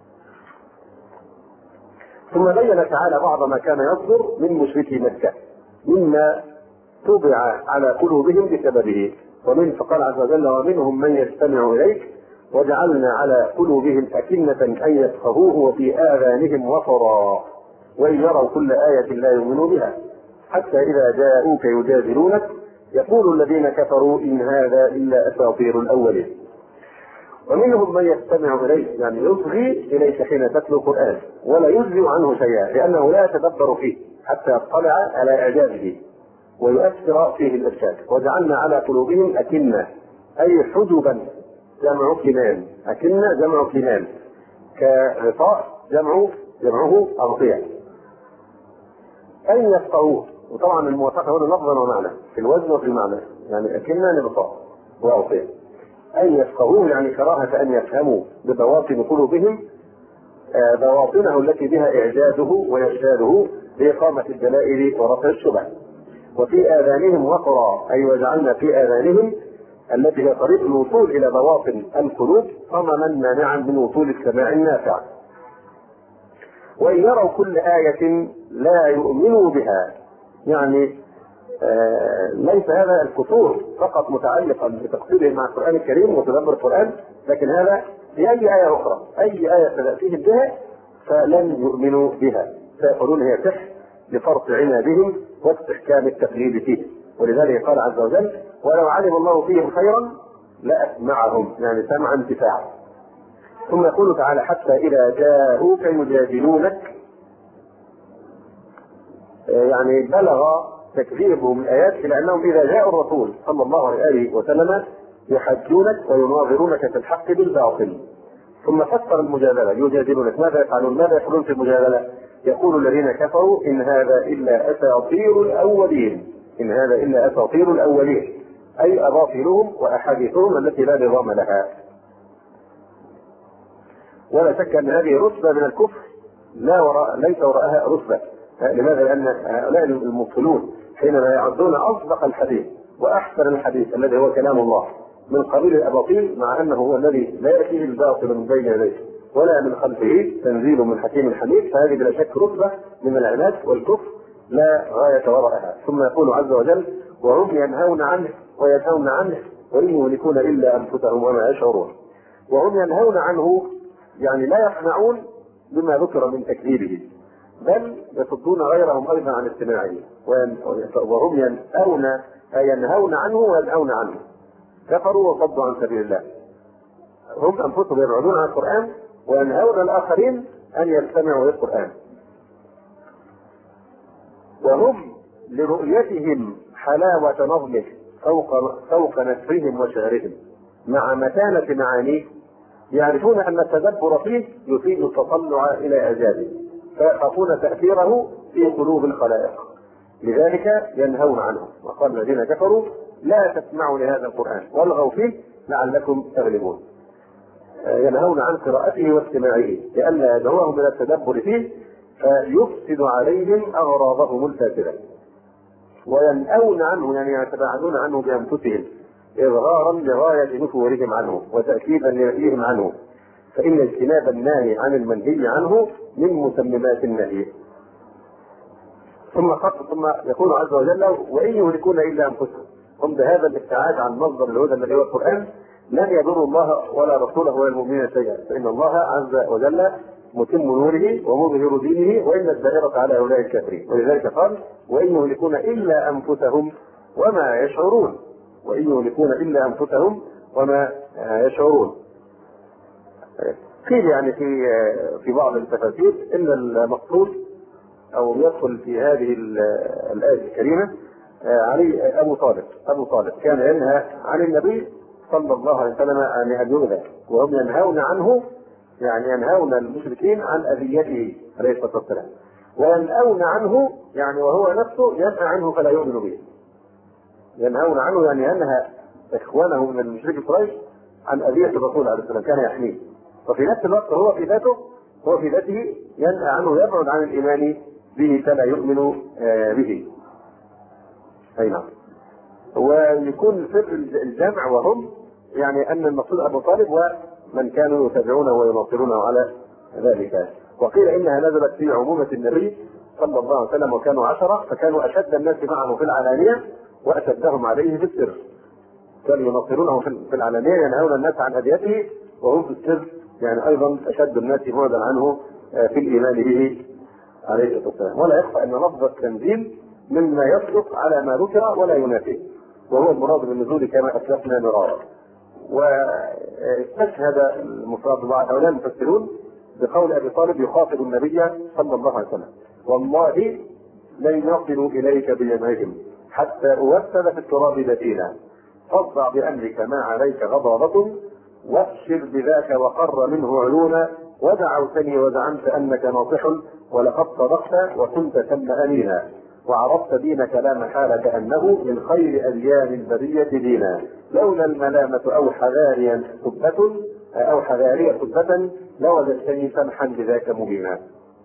S1: ثم بين تعالى بعض ما كان يصدر من مشركي مكة مما طبع على قلوبهم بسببه. ومن فقال عز وجل: ومنهم من يستمع إليك وجعلنا على قلوبهم أكنة أن يفقهوه وفي آذانهم وقرا وإن يروا كل آية لا يؤمنوا بها حتى إذا جاءوك يجادلونك يقول الذين كفروا إن هذا إلا أساطير الأولين. ومنهم من يستمع إليك، يعني يصغي إليك حين تتلو القرآن ولا يجزئ عنه شيئا، لأنه لا يتدبر فيه حتى يطلع على إعجازه ويؤثر فيه الإرشاد. وجعلنا على قلوبهم أكنة أي حجبا، جمع كنان. أكنة جمع كنان، كغطاء جمعه أغطية، أن يفقهوه. وطبعا الموافقة هنا لفظا ومعنى في الوزن وفي المعنى، يعني أكنة لغطاء وأغطية. أن يفقهوه يعني كراهة أن يفهموا ببواطن قلوبهم بواطنه التي بها إعجازه وإرشاده لإقامة الدلائل ورفع الشبه. وفي آذانهم وقرا أي وجعلنا في آذانهم التي هي طريق الوصول إلى بواطن القلوب صمما مانعا من وصول السماع النافع. وإن يروا كل آية لا يؤمنوا بها، يعني ليس هذا الكفور فقط متعلقا بتقصيرهم مع القرآن الكريم وتدبر القرآن، لكن هذا في أي آية أخرى، أي آية تأتيهم بها فلن يؤمنوا بها، فيقولون هي سحر لفرط عنادهم واستحكام التقليد فيه. ولذلك قال عز وجل: ولو علم الله فيهم خيرا لأسمعهم، يعني سمع انتفاع. ثم يقول تعالى: حتى إذا جاءوك يجادلونك، يعني بلغ تكذيبهم الآيات إلى أنهم إذا جاء الرسول صلى الله عليه وسلم يحجونك ويناظرونك في الحق بالباطل. ثم فسر المجادلة: يجادلونك ماذا يفعلون؟ ماذا يقولون في المجادلة؟ يقول الذين كفروا إن هذا إلا أساطير الأولين، إن هذا إلا أساطير الأولين، أي أباطيلهم وأحاديثهم التي لا نظام لها. ولا شك أن هذه رتبة من الكفر ليس وراءها رتبة. لماذا؟ لأن هؤلاء المبطلون حينما يعدون أصدق الحديث وأحسن الحديث الذي هو كلام الله من قبيل الأباطيل، مع أنه هو الذي لا يأتيه الباطل من بين يديه ولا من خلفه تنزيل من حكيم حميد، فهذه بلا شك رتبة من العناد والكفر لا غاية وراءها. ثم يقول عز وجل: وهم ينهون عنه وينهون عنه وإن يهلكون إلا أنفسهم وما يشعرون. وهم ينهون عنه يعني لا يقنعون بما ذكر من تكذيبه، بل يصدون غيرهم أيضا عن استماعه. وهم ينهون عنه وينهون عنه، كفروا وصدوا عن سبيل الله. هم أنفسهم يبعدون عن القرآن وينهون الآخرين أن يستمعوا للقرآن. وهم لرؤيتهم حلاوة نظمه فوق نثرهم وشعرهم مع متانة معانيه يعرفون أن التدبر فيه يفيد التطلع إلى إعجازه، فيخافون تأثيره في قلوب الخلائق، لذلك ينهون عنه. وقال الذين كفروا: لا تسمعوا لهذا القرآن والغوا فيه لعلكم تغلبون. ينهون عن قراءته واستماعه لئلا يدعوهم إلى التدبر فيه فيفسد عليهم أغراضهم الفاسدة. وينأون عنه يعني يتباعدون عنه بأنفسهم إظهارا لغاية نفورهم عنه وتأكيدا لنهيهم عنه، فإن اجتناب الناهي عن المنهي عنه من متممات النهي. ثم يقول عز وجل: وإن يهلكون إلا أنفسهم. هم بهذا الابتعاد عن مصدر الهدى الذي هو القرآن لن يضروا الله ولا رسوله ولا المؤمنين شيئا، فإن الله عز وجل متم نوره ومظهر دينه، وإن الدائرة على هؤلاء الكافرين. ولذلك قال: وإن يهلكون إلا أنفسهم وما يشعرون. وإن يهلكون إلا أنفسهم وما يشعرون. قيل يعني في بعض التفاسير إن المقصود أو يدخل في هذه الآية الكريمة علي أبو طالب كان ينهى عن النبي صلى الله عليه وسلم أن يؤذى، وهم ينهون عنه، يعني ينهون المشركين عن أذيته عليه الصلاة والسلام، وينهون عنه يعني وهو نفسه ينهى عنه فلا يؤمن به. ينهون عنه يعني ينهى إخوانه من المشركين قريش عن أذية الرسول عليه السلام، كان يحميه، وفي نفس الوقت هو في ذاته ينهى عنه، يبعد عن الإيمان به فلا يؤمن به. أي نعم. ويكون سر الجمع وهم يعني أن المقصود أبو طالب ومن كانوا يتبعونه ويناصرونه على ذلك. وقيل إنها نزلت في عمومة النبي صلى الله عليه وسلم، وكانوا 10 فكانوا أشد الناس معه في العلانية وأشدهم عليه في السر. كانوا يناصرونه في العلانية ينهون الناس عن أذيته، وهم في السر يعني أيضا أشد الناس بعدا عنه في الإيمان به عليه الصلاة والسلام. ولا يخفى أن لفظ التنزيل مما يصدق على ما ذكر ولا ينافيه، وهو المراد بالنزول كما أسلفنا مرارا. واستشهد المفرد بعض هؤلاء المفسرون بقول أبي طالب يخاطب النبي صلى الله عليه وسلم: والله لن يصلوا إليك بجمعهم حتى أوسل في التراب دفينا، فاصدع بأمرك ما عليك غضاضة، وابشر بذاك وقر منه عيونا، ودعوتني وزعمت أنك ناصح، ولقد صدقت وكنت ثم أمينا، وعرفت دينك لا محالة كأنه من خير أديان البرية دينا، لولا الملامة أو حذارية سبة لوجدتني سمحا بذاك مبينا.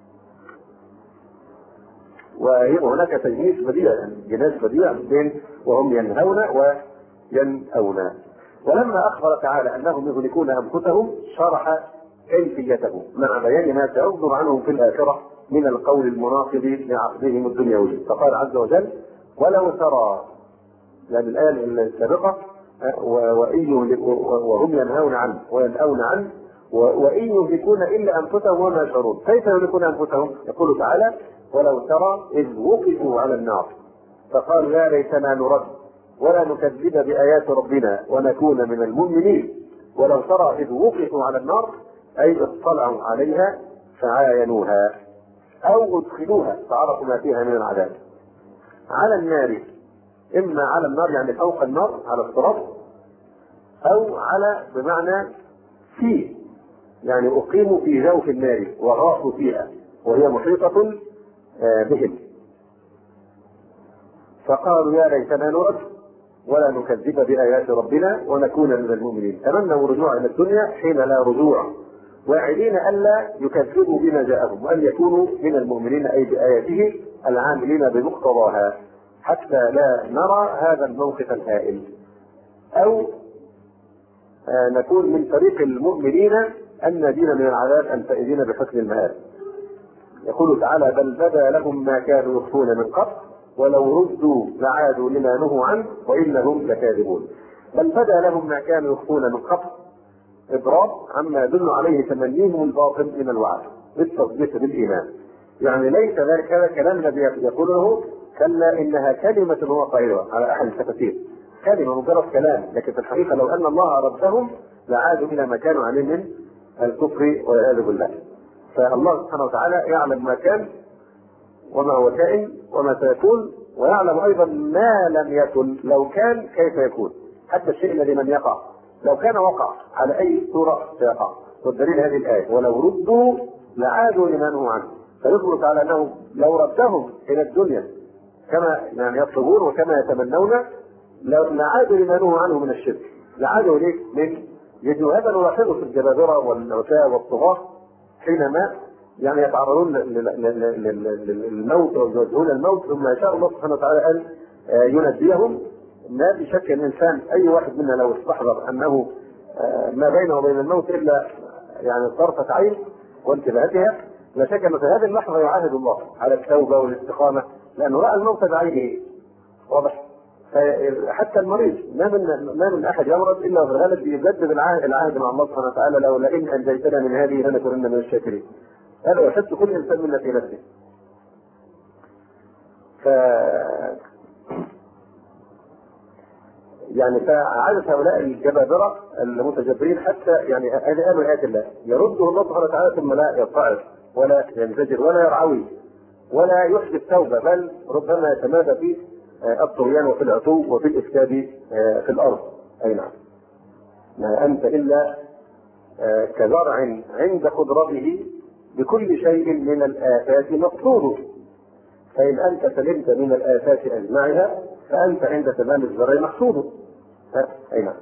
S1: وهناك تجنيس بديع، جناس بديع بين وهم ينهون وينأون. ولما أخبر تعالى أنهم يهلكون أنفسهم شرح كيفيته مع بيان ما سيصدر عنهم في الآخرة من القول المناقض لعقدهم الدنيوي، فقال عز وجل: ولو ترى، يعني الآية السابقة وهم ينهون عنه وينأون عنه، وإن يهلكون إلا أنفسهم وما يشعرون. كيف يهلكون أنفسهم؟ يقول تعالى: ولو ترى إذ وقفوا على النار فقالوا يا ليتنا نرد ولا نكذب بآيات ربنا ونكون من المؤمنين. ولو ترى إذ وقفوا على النار أي اطلعوا عليها فعاينوها أو ادخلوها فعرفوا ما فيها من العذاب. على النار، إما على النار يعني فوق النار على الصراط، أو على بمعنى في، يعني أقيموا في جوف النار وغاصوا فيها وهي محيطة بهم، فقالوا يا ليتنا نرد ولا نكذب بآيات ربنا ونكون من المؤمنين. تمنوا الرجوع إلى الدنيا حين لا رجوع، واعدين ألا يكذبوا بما جاءهم وأن يكونوا من المؤمنين أي بآياته العاملين بمقتضاها، حتى لا نرى هذا الموقف الهائل، أو نكون من فريق المؤمنين الناجين من العذاب الفائزين بحسن المآب. يقول تعالى: بل بدا لهم ما كانوا يخفون من قبل ولو ردوا لعادوا لما نهوا عنه وإنهم لكاذبون. بل بدا لهم ما كانوا يخفون من قبل، إضراب عما يدل عليه تمنيهم الباطل من الوعد بالتصديق بالإيمان. يعني ليس ذلك هذا الكلام الذي يقوله، كلا إنها كلمة هو قائلها على أحد التفاسير، كلمة مجرد كلام، لكن في الحقيقة لو أن الله ردهم لعادوا إلى ما كانوا عليه من الكفر والعياذ بالله. فالله سبحانه وتعالى يعلم ما كان وما هو كائن وما سيكون، ويعلم أيضا ما لم يكن لو كان كيف يكون، حتى الشيء الذي لم يقع لو كان وقع على أي صورة سيقع. والدليل هذه الآية: ولو ردوا لعادوا لما نهوا عنه. فيخبر تعالى أنه لو ردهم إلى الدنيا كما يعني يطلبون وكما يتمنون لعادوا لما نهوا عنه من الشرك. لعادوا ليه؟ من يجوا هذا نلاحظه في الجبابرة والعتاة والطغاة حينما يعني يتعرضون للموت ويواجهون الموت، ثم يشاء الله سبحانه وتعالى أن ينجيهم. ما في شك ان الانسان اي واحد منا لو استحضر انه ما بينه وبين الموت الا يعني طرفة عين وانتباهتها، لا شك ان في هذه اللحظة يعاهد الله على التوبة والاستقامة، لانه راى الموت بعينه واضح. حتى المريض ما من احد يمرض الا في الغالب بيجدد العهد مع الله سبحانه وتعالى، لو لئن انجيتنا من هذه لنكونن من الشاكرين. هذا يحس كل انسان منا في نفسه. يعني فعادة هؤلاء الجبابرة المتجبرين حتى يعني هذه آية من آيات الله يرده الله سبحانه وتعالى ثم لا يضطعف ولا ينزجر ولا يرعوي ولا يحدث توبة، بل ربما يتمادى في الطغيان وفي العتو وفي الإفساد في الأرض. أي نعم. ما أنت إلا كزرع عند قدرته بكل شيء من الآفات مقصود، فإن أنت سلمت من الآفات أجمعها فأنت عند تمام الزرع محصود. أي نعم.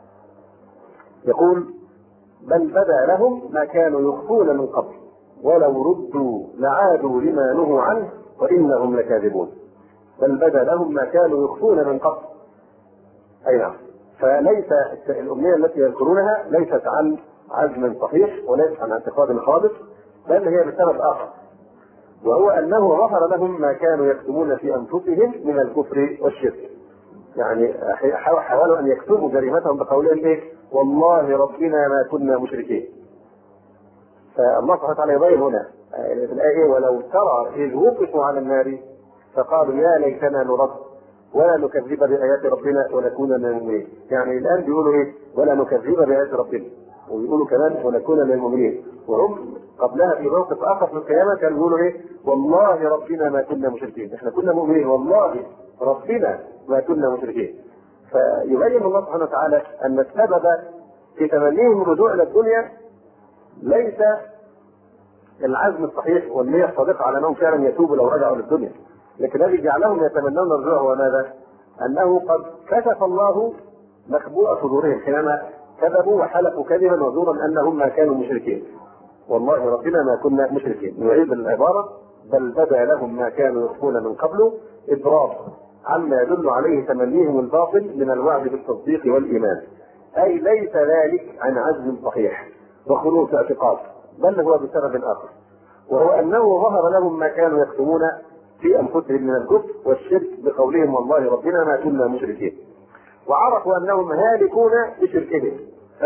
S1: يقول بل بدا لهم ما كانوا يخفون من قبل ولو ردوا لعادوا لما نهوا عنه وإنهم لكاذبون. بل بدا لهم ما كانوا يخفون من قبل. أي نعم. فليس الأمنية التي يذكرونها ليست عن عزم صحيح وليست عن اعتقاد خالص، بل هي بسبب آخر، وهو أنه غفر لهم ما كانوا يكتمون في أنفسهم من الكفر والشرك. يعني حاولوا أن يكتموا جريمتهم بقولهم إيه؟ والله ربنا ما كنا مشركين. فالله سبحانه وتعالى يبين هنا في الآية ولو ترى إذ وقفوا على النار فقالوا يا ليتنا نرد ولا نكذب بآيات ربنا ونكون من المؤمنين. يعني الآن بيقولوا إيه؟ ولا نكذب بآيات ربنا، ويقولوا كمان ونكون من المؤمنين، وهم قبلها في موقف آخر في القيامة كانوا يقولوا إيه؟ والله ربنا ما كنا مشركين، إحنا كنا مؤمنين والله ربنا ما كنا مشركين. فيبين الله سبحانه وتعالى أن السبب في تمنيهم الرجوع إلى الدنيا ليس العزم الصحيح والنية الصادقة على أنهم فعلا يتوبوا لو رجعوا للدنيا، لكن الذي جعلهم يتمنون الرجوع هو ماذا؟ أنه قد كشف الله مخبوء صدورهم حينما كذبوا وحلفوا كذبا وزورا أنهم ما كانوا مشركين. والله ربنا ما كنا مشركين. نعيد العبارة بل بدا لهم ما كانوا يخفون من قبل إضراب عما يدل عليه تمنيهم الباطل من الوعد بالتصديق والإيمان، أي ليس ذلك عن عزم صحيح وخلوص اعتقاد، بل هو بسبب آخر، وهو أنه ظهر لهم ما كانوا يكتمون في أنفسهم من الكفر والشرك بقولهم والله ربنا ما كنا مشركين، وعرفوا أنهم هالكون بشركهم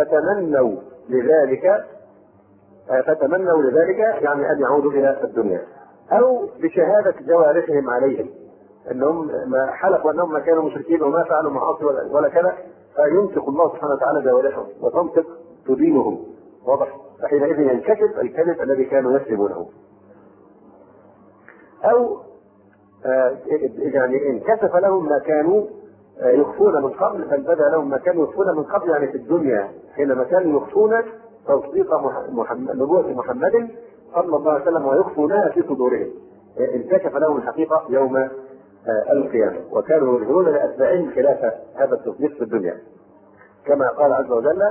S1: فتمنوا لذلك يعني أن يعودوا إلى الدنيا، أو بشهادة جوارحهم عليهم أنهم ما حلفوا أنهم ما كانوا مشركين وما فعلوا معاصي ولا كذا، فينطق الله سبحانه وتعالى جوارحهم وتنطق تدينهم. واضح؟ فحينئذ ينكشف الكذب الذي كانوا يكذبونه. أو يعني انكشف لهم ما كانوا يخفون من قبل، بل بدا لهم ما كانوا يخفون من قبل يعني في الدنيا حينما كانوا يخفون تصديق نبوة محمد صلى الله عليه وسلم ويخفونها في صدورهم، انكشف لهم الحقيقة يوم القيامة، وكانوا يظهرون لأتباعهم خلاف هذا التصديق في الدنيا، كما قال عز وجل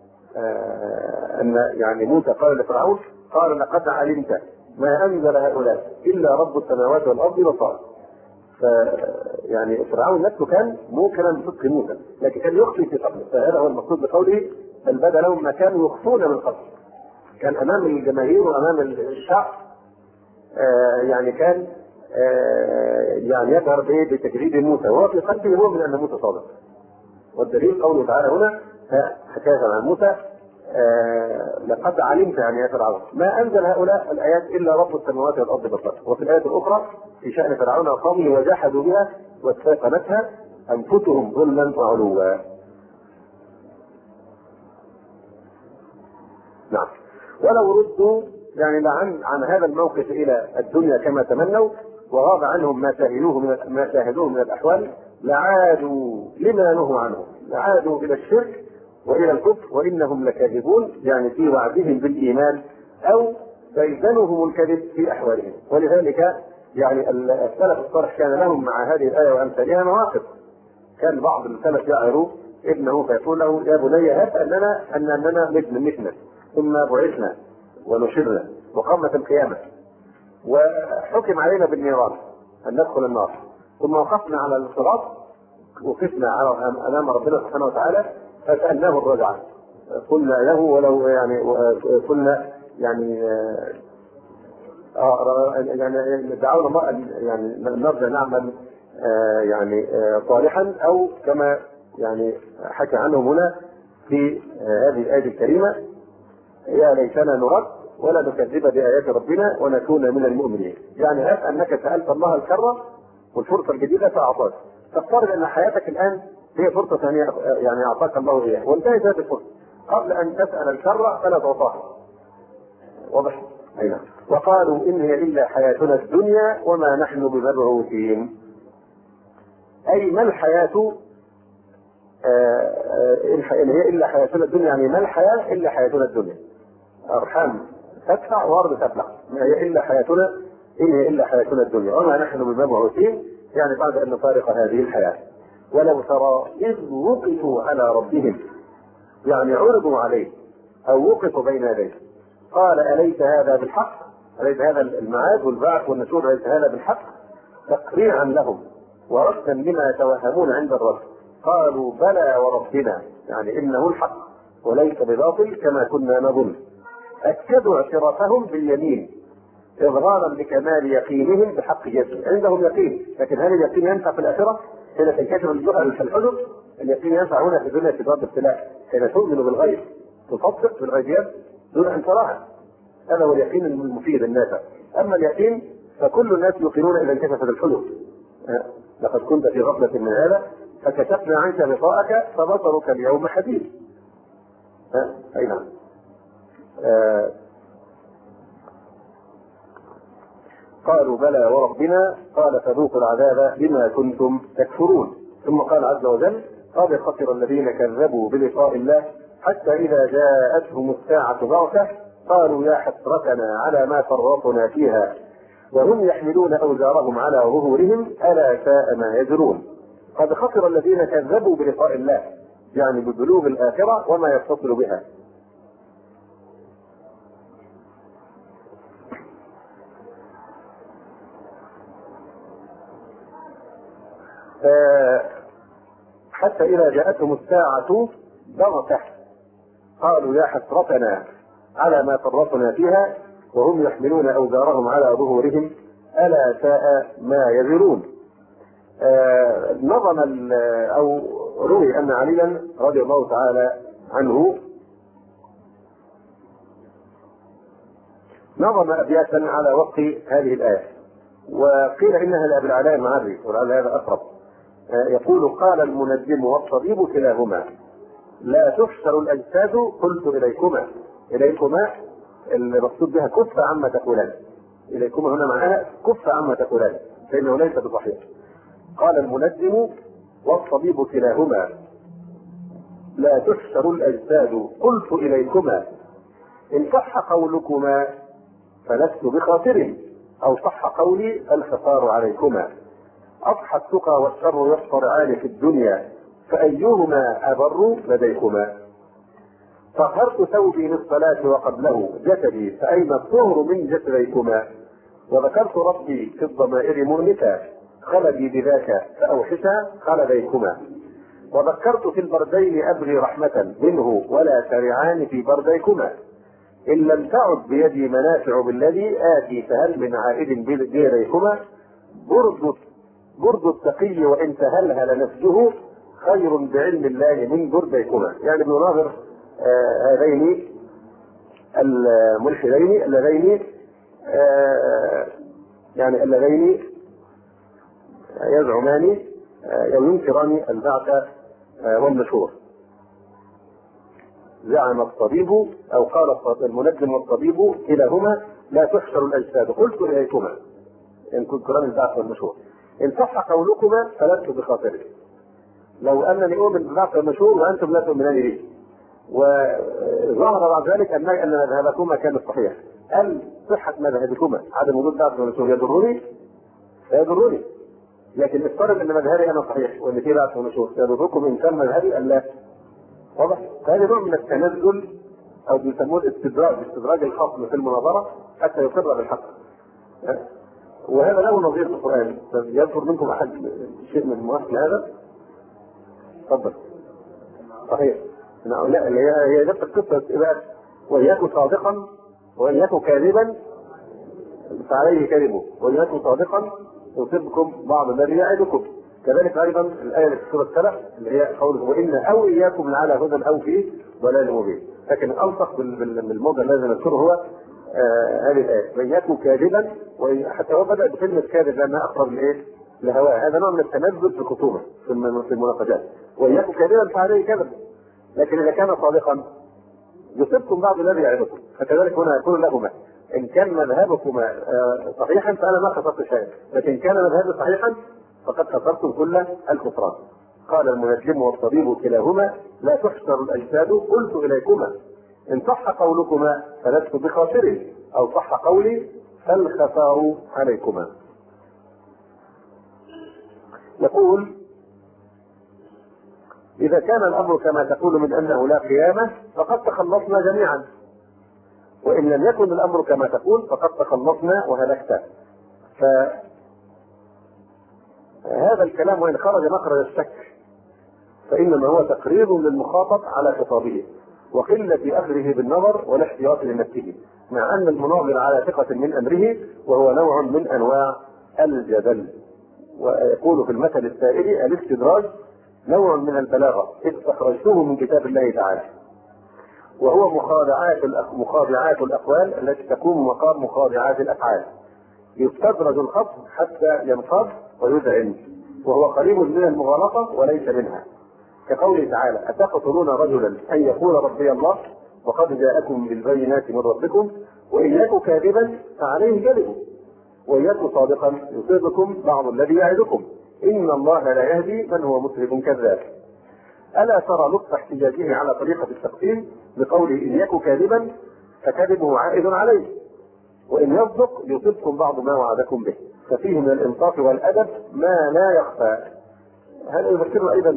S1: أن يعني موسى قال لفرعون قال لقد علمت ما أنزل هؤلاء إلا رب السماوات والأرض بصائر. يعني فرعون نفسه كان موكلا بصدق موسى لكن كان يخفي في قبله، فهذا هو المقصود بقوله بل بدا لهم ما كانوا يخفون من قبل. كان أمام الجماهير وأمام الشعب يعني كان يعني يظهر بتكذيب موسى وهو في قلبه هو من أن موسى صادق. والدليل قوله تعالى هنا حكاية عن موسى لقد علمت يعني يا فرعون ما أنزل هؤلاء الآيات إلا رب السماوات والأرض بصائر. وفي الآية الأخرى في شأن فرعون وقومه وجحدوا بها واستيقنتها أنفسهم ظلما وعلوا. نعم. ولو ردوا يعني عن هذا الموقف إلى الدنيا كما تمنوا وغاب عنهم ما شاهدوه من الأحوال لعادوا لما نهوا عنه، لعادوا إلى الشرك وإلى الكفر وإنهم لكاذبون، يعني في وعدهم بالإيمان أو بيدنهم الكذب في أحوالهم. ولذلك يعني السلف الصالح كان لهم مع هذه الآية وأمثالها مواقف. كان بعض السلف يعظ ابنه فيقول له يا بني هات أننا مثلك ثم بعثنا ونشرنا وقامت القيامة وحكم علينا بالنيران أن ندخل النار، ثم وقفنا على الصراط وقفنا أمام ربنا سبحانه وتعالى فسألناه الرجعة قلنا له ولو يعني قلنا يعني دعونا الله يعني نرجع نعمل يعني صالحا، أو كما يعني حكى عنهم هنا في هذه الآية الكريمة: يا ليتنا نرد ولا نكذب بآيات ربنا ونكون من المؤمنين. يعني هات أنك سألت الله الكرة والفرصة الجديدة فأعطاك، تفترض أن حياتك الآن هي فرصة ثانية يعني أعطاك الله إياها وانتهت هذه الفرصة، قبل أن تسأل الكرة فلا تعطاها. واضح؟ أي نعم. وقالوا إن هي إلا حياتنا الدنيا وما نحن بمبعوثين. أي ما الحياة إن هي إلا حياتنا الدنيا، يعني ما الحياة إلا حياتنا الدنيا. أرحام تدفع وأرض تبلع، ما هي إلا حياتنا، إن هي إلا حياتنا الدنيا وما نحن بمبعوثين، يعني بعد أن نفارق هذه الحياة. ولو ترى إذ وقفوا على ربهم، يعني عرضوا عليه أو وقفوا بين يديه، قال أليس هذا بالحق؟ أليس هذا المعاد والبعث والنشور أليس هذا بالحق؟ تقريعا لهم وردا لما يتوهمون عند الرب. قالوا بلى وربنا، يعني إنه الحق وليس بباطل كما كنا نظن. أكدوا اعترافهم باليمين إظهارا لكمال يقينهم بحق جسد. عندهم يقين، لكن هل اليقين ينفع في الآخرة؟ حين تنكشف الجهل في الحجر. اليقين ينفع هنا في الدنيا في باب الابتلاء، حين تؤمن بالغيب تصدق بالغيبيات دون أن تراها. هذا هو اليقين المفيد النافع. أما اليقين فكل الناس يوقنون إذا انكشفت الحجر. لقد كنت في غفلة من هذا فكشفنا عنك غطاءك فبصرك اليوم حديد. أي نعم. قالوا بلى وربنا قال فذوقوا العذاب بما كنتم تكفرون. ثم قال عز وجل: قد خسر الذين كذبوا بلقاء الله حتى إذا جاءتهم الساعة بغتة قالوا يا حسرتنا على ما فرطنا فيها وهم يحملون أوزارهم على ظهورهم ألا ساء ما يزرون. قد خسر الذين كذبوا بلقاء الله، يعني ببلوغ الآخرة وما يتصل بها. حتى إذا جاءتهم الساعة بغتة قالوا يا حسرتنا على ما فرطنا فيها وهم يحملون أوزارهم على ظهورهم ألا ساء ما يزرون. نظم أو روي أن عليا رضي الله تعالى عنه نظم أبياتا على وفق هذه الآية، وقيل إنها لأبي العلاء المعري ولعل هذا أقرب. يقول: قال المنجم والطبيب كلاهما لا تحشر الأجساد قلت إليكما المقصود بها كف عما تقولان. إليكما هنا معناها كف عما تقولان فإنه ليس بصحيح. قال المنجم والطبيب كلاهما لا تحشر الأجساد قلت إليكما إن صح قولكما فلست بخاطر أو صح قولي الخطار عليكما. أضحى التقى والشر يحصرعان في الدنيا فأيهما أبر لديكما. طهرت ثوبي للصلاة وقبله جسدي فأين الطهر من جسديكما. وذكرت ربي في الضمائر مؤنثا خلدي بذاك فأوحشا خلديكما. وذكرت في البردين أبغي رحمة منه ولا ترعان في برديكما. إن لم تعد بيدي منافع بالذي آتي فهل من عائد بيديكما. برد التقي وإن تهلهل نفسه خير بعلم الله من برديكما. يعني بنظر هذين الملحدين اللذين يعني اللذين يزعمان أو ينكران البعث والنشور. زعم الطبيب أو قال المنجم والطبيب كلاهما لا تحشر الأجساد قلت إليكما إن تنكران البعث والنشور. إن صح قولكما فلست بخاطري. لو أنني أؤمن بالبعث والنشور وأنتم لا تؤمنان به. وظهر بعد ذلك أن مذهبكما كان صحيح. هل صحة مذهبكما عدم وجود بعث والنشور يضرني؟ لا يضرني، لكن افترض أن مذهبي أنا صحيح وأن في بعث ونشور يضركم إن كان مذهبي أم لا؟ واضح؟ فهذا نوع من التنزل أو بيسموه استدراج الخصم في المناظرة حتى يقر بالحق. وهذا له نظير في القرآن. يذكر منكم أحد شيء من المؤسس هذا؟ تفضل. صحيح. لا هي نفس القصة وإن يكن صادقا وإن يكن كاذبا فعليه كذبه وإن يكن صادقا يصبكم بعض الذي يعدكم. كذلك ايضا الايه اللي في سوره السلف اللي هي قوله وان او اياكم لعلى هدى او في ضلال مبين. لكن الالصق بالموضع الذي نذكره هو هذه الايه واياكم كاذبا، وحتى هو بدا بكلمه كاذب لانها اقرب لايه؟ لهواه. هذا نوع من التنزل في الخصومه في المناقشات. واياكم كاذبا فعليه كذب، لكن اذا كان صادقا يصبكم بعض الذي يعظكم. فكذلك هنا يكون لهما ان كان مذهبكما صحيحا فانا ما خسرت شيئا، لكن كان مذهبي صحيحا فقد خسرتم كل الخسران. قال المنجم والطبيب كلاهما لا تحشر الاجساد قلت اليكما ان صح قولكما فلست بخاسر او صح قولي فالخسار عليكما. يقول إذا كان الأمر كما تقول من أنه لا قيامة فقد تخلصنا جميعا، وإن لم يكن الأمر كما تقول فقد تخلصنا وهلكت. فهذا الكلام وإن خرج مخرج الشك فإنما هو تقرير للمخاطب على خطابه وقلة أخذه بالنظر والاحتياط لنفسه، مع أن المناظر على ثقة من أمره وهو نوع من أنواع الجدل. ويقول في المثل السائل الاستدراج نوع من البلاغة إذ استخرجته من كتاب الله تعالى، وهو مخادعات الأقوال التي تقوم مقام مخادعات الأفعال. يستدرج الخصم حتى ينفض ويذعن، وهو قريب من المغالطة وليس منها، كقوله تعالى أتقتلون رجلا أن يقول ربي الله وقد جاءكم بالبينات من ربكم وإن يك كاذبا فعليه كذبه وإن يك صادقا يصيبكم بعض الذي يعدكم إن الله لا يهدي من هو مسرف كذاب. ألا ترى لطف احتجاجه على طريقة التقسيم بقوله إن يك كاذبا فكذبه عائد عليه وإن يصدق يصيبكم بعض ما وعدكم به، ففيه من الإنصاف والأدب ما لا يخفى. هذا يذكرنا أيضا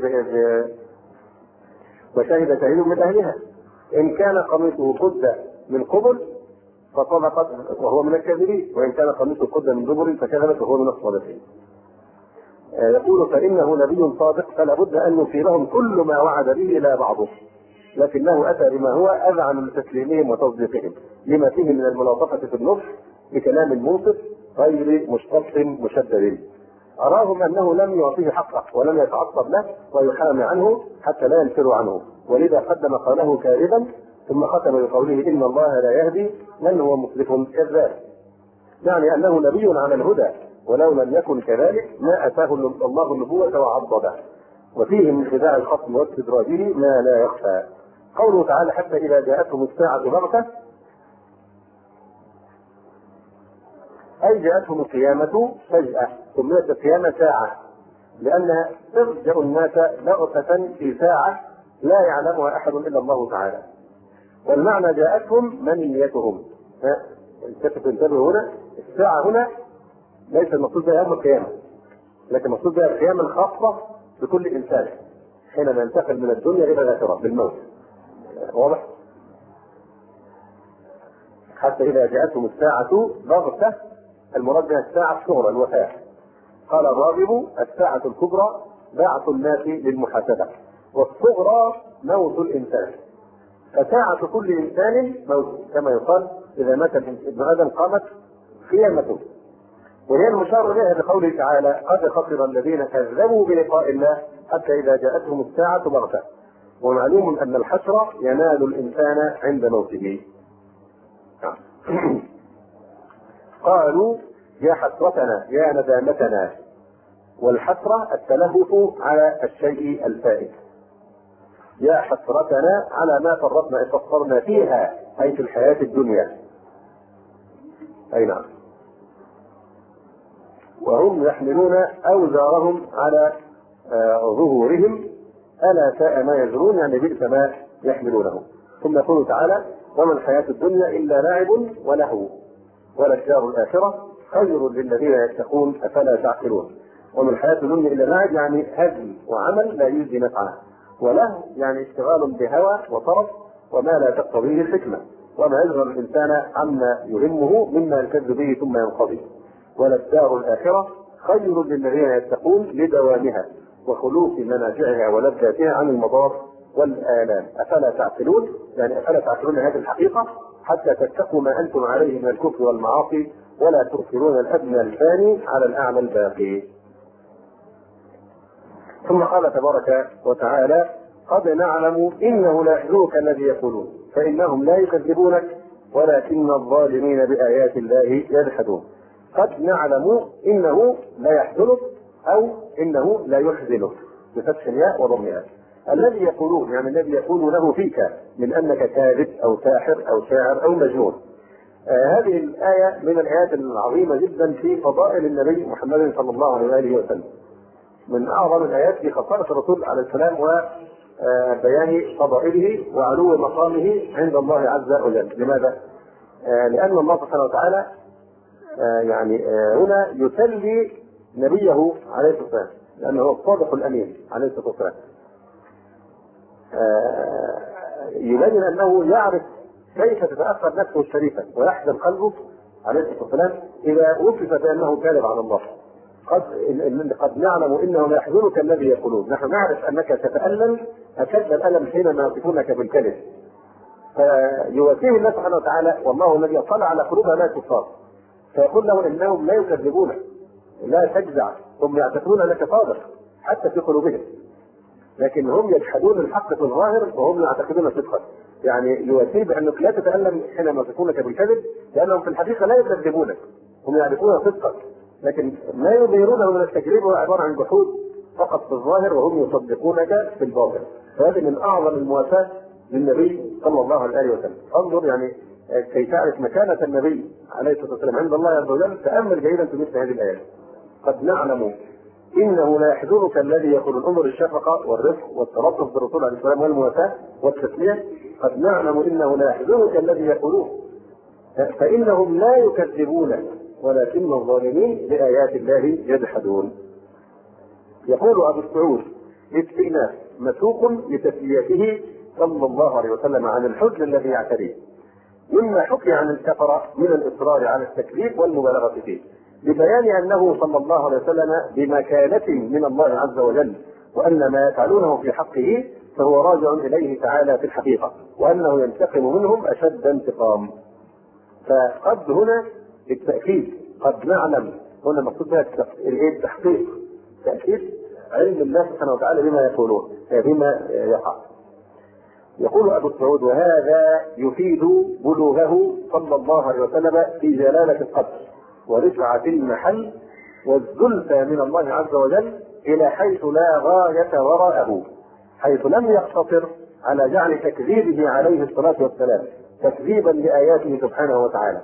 S1: وشهد شهيد من أهلها إن كان قميصه قد من قبل فصدقت وهو من الكاذبين وإن كان قميصه قد من دبر فكذبت وهو من الصادقين. يقول فإنه نبي صادق فلا بد أن يصيبهم كل ما وعد به لا بعضه، لكنه أتى بما هو أذعن لتسليمهم وتصديقهم لما فيه من الملاطفة في النص بكلام منصف غير مشتق مشدد. أراهم أنه لم يعطيه حقه ولم يتعصب له ويحامي عنه حتى لا ينفر عنه، ولذا قدم قاله كاذبا ثم ختم بقوله إن الله لا يهدي من هو مسرف كذاب، يعني أنه نبي على الهدى ولو لم يكن كذلك ما أتاه الله النبوة وعضده. وفيه من خداع الخصم واستدراجه ما لا يخفى. قوله تعالى حتى إذا جاءتهم الساعة بغتة أي جاءتهم القيامة فجأة، سميت القيامة ساعة لأنها تفجأ الناس بغتة في ساعة لا يعلمها أحد إلا الله تعالى. والمعنى جاءتهم منيتهم. انتبهوا هنا الساعة هنا ليس المقصود بها يوم القيامة، لكن المقصود بها القيامة الخاصة بكل إنسان حينما ينتقل من الدنيا إلى الآخرة بالموت. واضح؟ حتى إذا جاءتهم الساعة بغتة المراد بها الساعة الصغرى الوفاة. قال الراغب الساعة الكبرى بعث الناس للمحاسبة والصغرى موت الإنسان، فساعة كل إنسان موت كما يقال إذا مات ابن آدم قامت قيامته. وهي المشار إليها بقوله تعالى قد خسر الذين كذبوا بلقاء الله حتى إذا جاءتهم الساعة بغتة. ومعلوم أن الحسرة ينال الإنسان عند موته. قالوا يا حسرتنا يا ندامتنا، والحسرة التلهف على الشيء الفائت. يا حسرتنا على ما فرطنا قصرنا فيها أي في الحياة الدنيا. أي نعم. وهم يحملون أوزارهم على ظهورهم ألا ساء ما يزرون، يعني بئس ما يحملونه. ثم يقول تعالى وما الحياة الدنيا إلا لعب ولهو وللدار الآخرة خير للذين يتقون أفلا تعقلون. وما الحياة الدنيا إلا لعب يعني هزل وعمل لا يجزي نفعه، وله يعني اشتغال بهوى وطرف وما لا تقتضيه الحكمة وما يشغل الإنسان عما يهمه مما يلتذ به ثم ينقضي. وللدار الآخرة خير للذين يتقون لدوامها وخلوص منافعها ولذاتها عن المضار والآلام. أفلا تعقلون يعني أفلا تعقلون هذه الحقيقة حتى تتقوا ما أنتم عليه من الكفر والمعاصي ولا تؤثرون الأدنى الفاني على الأعلى الباقي. ثم قال تبارك وتعالى: قد نعلم إنه لا يحزنك الذي يقولون فإنهم لا يكذبونك ولكن الظالمين بآيات الله يجحدون. قد نعلم إنه لا يحزنك أو إنه لا يحزنك بفتح الياء وضمها. الذي يقولون يعني الذي يقول له فيك من أنك كاذب أو ساحر أو شاعر أو مجنون. هذه الآية من الآيات العظيمة جدا في فضائل النبي محمد صلى الله عليه وسلم، من أعظم الآيات في خصائص الرسول عليه السلام وبيان فضائله وعلو مقامه عند الله عز وجل. لماذا؟ لأن الله سبحانه وتعالى هنا يسلي نبيه عليه الصلاة والسلام، لأنه هو الصادق الأمين عليه الصلاة والسلام. يبين أنه يعرف كيف تتأثر نفسه الشريفة ويحزن قلبه عليه الصلاة والسلام إذا وصف بأنه كاذب على الله. قد نعلم إنه لا يحزنك الذي يقولون، نحن نعرف أنك تتألم أشد الألم حينما يصفونك بالكذب، فيواسيه الله سبحانه وتعالى والله الذي اطلع على قلوب لا تصاب، فيقول له إنهم لا يكذبونك لا تجزع، هم يعتقدون أنك صادق حتى في قلوبهم، لكن هم يجحدون الحق في الظاهر وهم يعتقدون صدقا. يعني يواسيه بأنك لا تتألم حينما يصفونك بالكذب لأنهم في الحقيقة لا يكذبونك، هم يعرفون صدقا، لكن ما يظهرونه من التكذيب هو عبارة عن جحود فقط في الظاهر وهم يصدقونك في الباطن. فهذه من أعظم المواساة للنبي صلى الله عليه وسلم. انظر كي تعرف مكانة النبي عليه الصلاة والسلام عند الله عز وجل، تأمل جيدا في مثل هذه الآيات. قد نعلم إنه لا يحزنك الذي يقول الأمر الشفقة والرفق والتلطف بالرسول عليه السلام والمواساة والتسلية. قد نعلم إنه لا يحزنك الذي يقولون فإنهم لا يكذبونك ولكن الظالمين بآيات الله يجحدون. يقول أبو السعود: استئناف مسوق لتسليته صلى الله عليه وسلم عن الحزن الذي يعتريه، مما حكي عن الكفرة من الإصرار على التكذيب والمبالغة فيه، لبيان أنه صلى الله عليه وسلم بمكانة من الله عز وجل، وأن ما يفعلونه في حقه فهو راجع إليه تعالى في الحقيقة، وأنه ينتقم منهم أشد انتقام. فقد هنا بالتأكيد، قد نعلم هنا مقصود بها التحقيق، تأكيد علم الله سبحانه وتعالى بما يقولون بما يقع. يقول أبو السعود: وهذا يفيد بلوغه صلى الله عليه وسلم في جلالة القدر ورفعة المحل والزلفى من الله عز وجل إلى حيث لا غاية وراءه، حيث لم يقتصر على جعل تكذيبه عليه الصلاة والسلام تكذيبا لآياته سبحانه وتعالى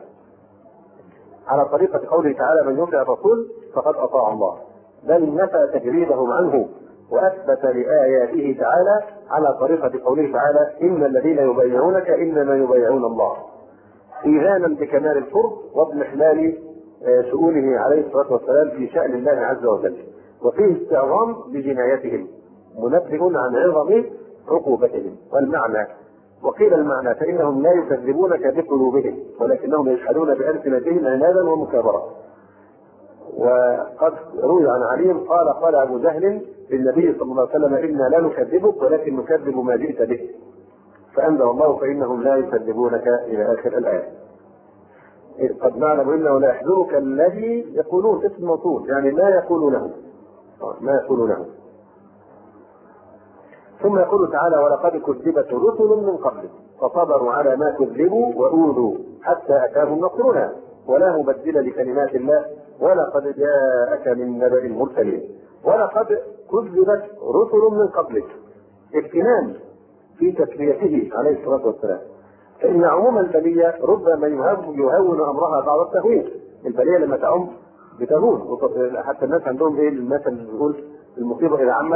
S1: على طريقة قوله تعالى: من يطع الرسول فقد أطاع الله، بل نفى تكذيبهم عنه وأثبت لآياته تعالى على طريقة قوله تعالى: إن الذين يبايعونك إنما يبايعون الله، إيذانا بكمال القرب واضمحلال شؤونه عليه الصلاة والسلام في شأن الله عز وجل، وفيه استعظام بجنايتهم منبه عن عظم عقوبتهم. والمعنى وقيل المعنى فإنهم لا يكذبونك بقلوبهم ولكنهم يجحدون بألسنتهم عنادا ومكابرة. وقد روي عن علي قال أبو جهل للنبي صلى الله عليه وسلم: إنا لا نكذبك ولكن نكذب ما جئت به، فأنزل الله: فإنهم لا يكذبونك إلى آخر الآية. قد نعلم إنه لا يحزنك الذي يقولون، اسم موصول يعني ما يقولونه. ثم يقول تعالى: ولقد كذبت رسل من قبل فصبروا على ما كذبوا وأوذوا حتى أتاهم نصرنا ولا مبدل لكلمات الله ولقد جاءك من نبأ المرسلين. ولقد كذبت رسل من قبلك، اغتنام في تسليته عليه الصلاة والسلام، فإن عموم البلية ربما يهون أمرها بعض التهوين. البلية لما تعم بتهون، حتى الناس عندهم المثل اللي بيقول: المصيبة إذا عمت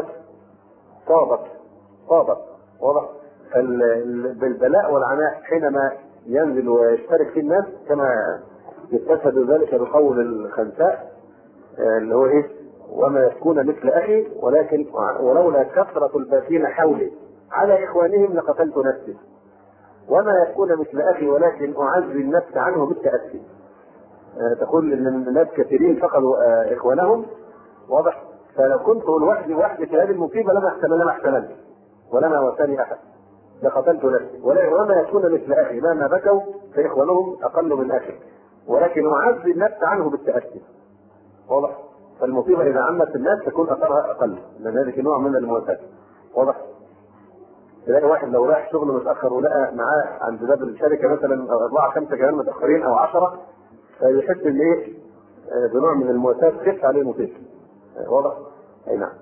S1: صابت. واضح؟ بالبلاء والعناء حينما ينزل ويشترك في الناس، كما يستشهد ذلك بقول الخنساء اللي هو وما يكون مثل أخي ولكن ولولا كثرة الباكين حولي على إخوانهم لقتلت نفسي، وما يكون مثل أخي ولكن أعزي النفس عنه بالتأسي. تقول إن الناس كثيرين فقدوا إخوانهم، واضح؟ فلو كنت لوحدي في هذه المصيبة لما احتملت ولما وساني أحد لقتلت نفسي، وما يكون مثل أخي مهما بكوا فإخوانهم أقل من أخي. ولكن يعزي النفس عنه بالتأسي. واضح؟ فالمصيبة إذا عمت الناس تكون أثرها أقل، لأن هذه نوع من المواساة. واضح؟ تلاقي واحد لو راح شغله متأخر ولقى معاه عند باب الشركة مثلا 4 5 كمان متأخرين أو 10، فيحس بإيه؟ بنوع من المواساة تخف عليه المصيبة. واضح؟ أي نعم.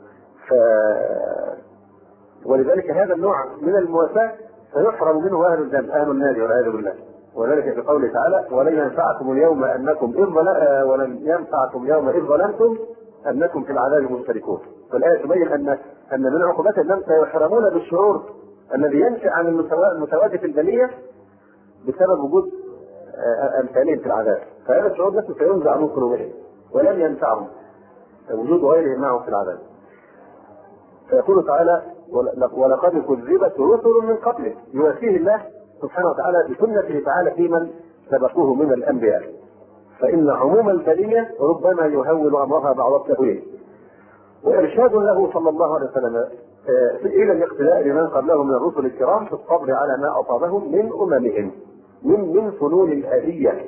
S1: ولذلك هذا النوع من المواساة سيحرم منه أهل الجنة، أهل النار والعياذ بالله. وذلك في قوله تعالى: ولن ينفعكم اليوم إذ ظلمتم أنكم في العذاب مشتركون. فالآية تبين أن من عقوبات الناس سيحرمون بالشعور الذي ينشأ عن المساواة في البلية بسبب وجود أمثالهم في العذاب. فهذا الشعور نفسه سينزع من قلوبهم ولن ينفعهم وجود غيرهم معهم في العذاب. فيقول تعالى: ولقد كذبت رسل من قبله، يواسيه الله سبحانه وتعالى بسنته تعالى في من سبقوه من الانبياء، فان عموم البليه ربما يهول امرها بعض التهويل. وارشاد له صلى الله عليه وسلم الى الاقتداء بمن قبله من الرسل الكرام في الصبر على ما اصابهم من اممهم من فنون الاذيه،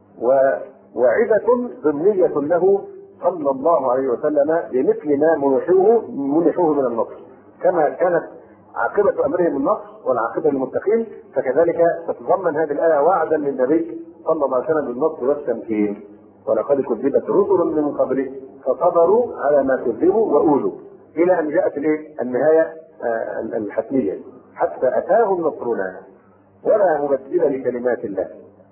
S1: وعظه ضمنيه له صلى الله عليه وسلم بمثل ما منحوه من النصر. كما كانت عاقبة أمرهم النصر والعاقبة للمتقين، فكذلك تتضمن هذه الآية وعدا للنبي صلى الله عليه وسلم بالنصر والتمكين. ولقد كذبت رسل من قبله فصبروا على ما كذبوا وأوذوا، إلى أن جاءت النهاية الحتمية: حتى أتاهم نصرنا ولا مبدل لكلمات الله.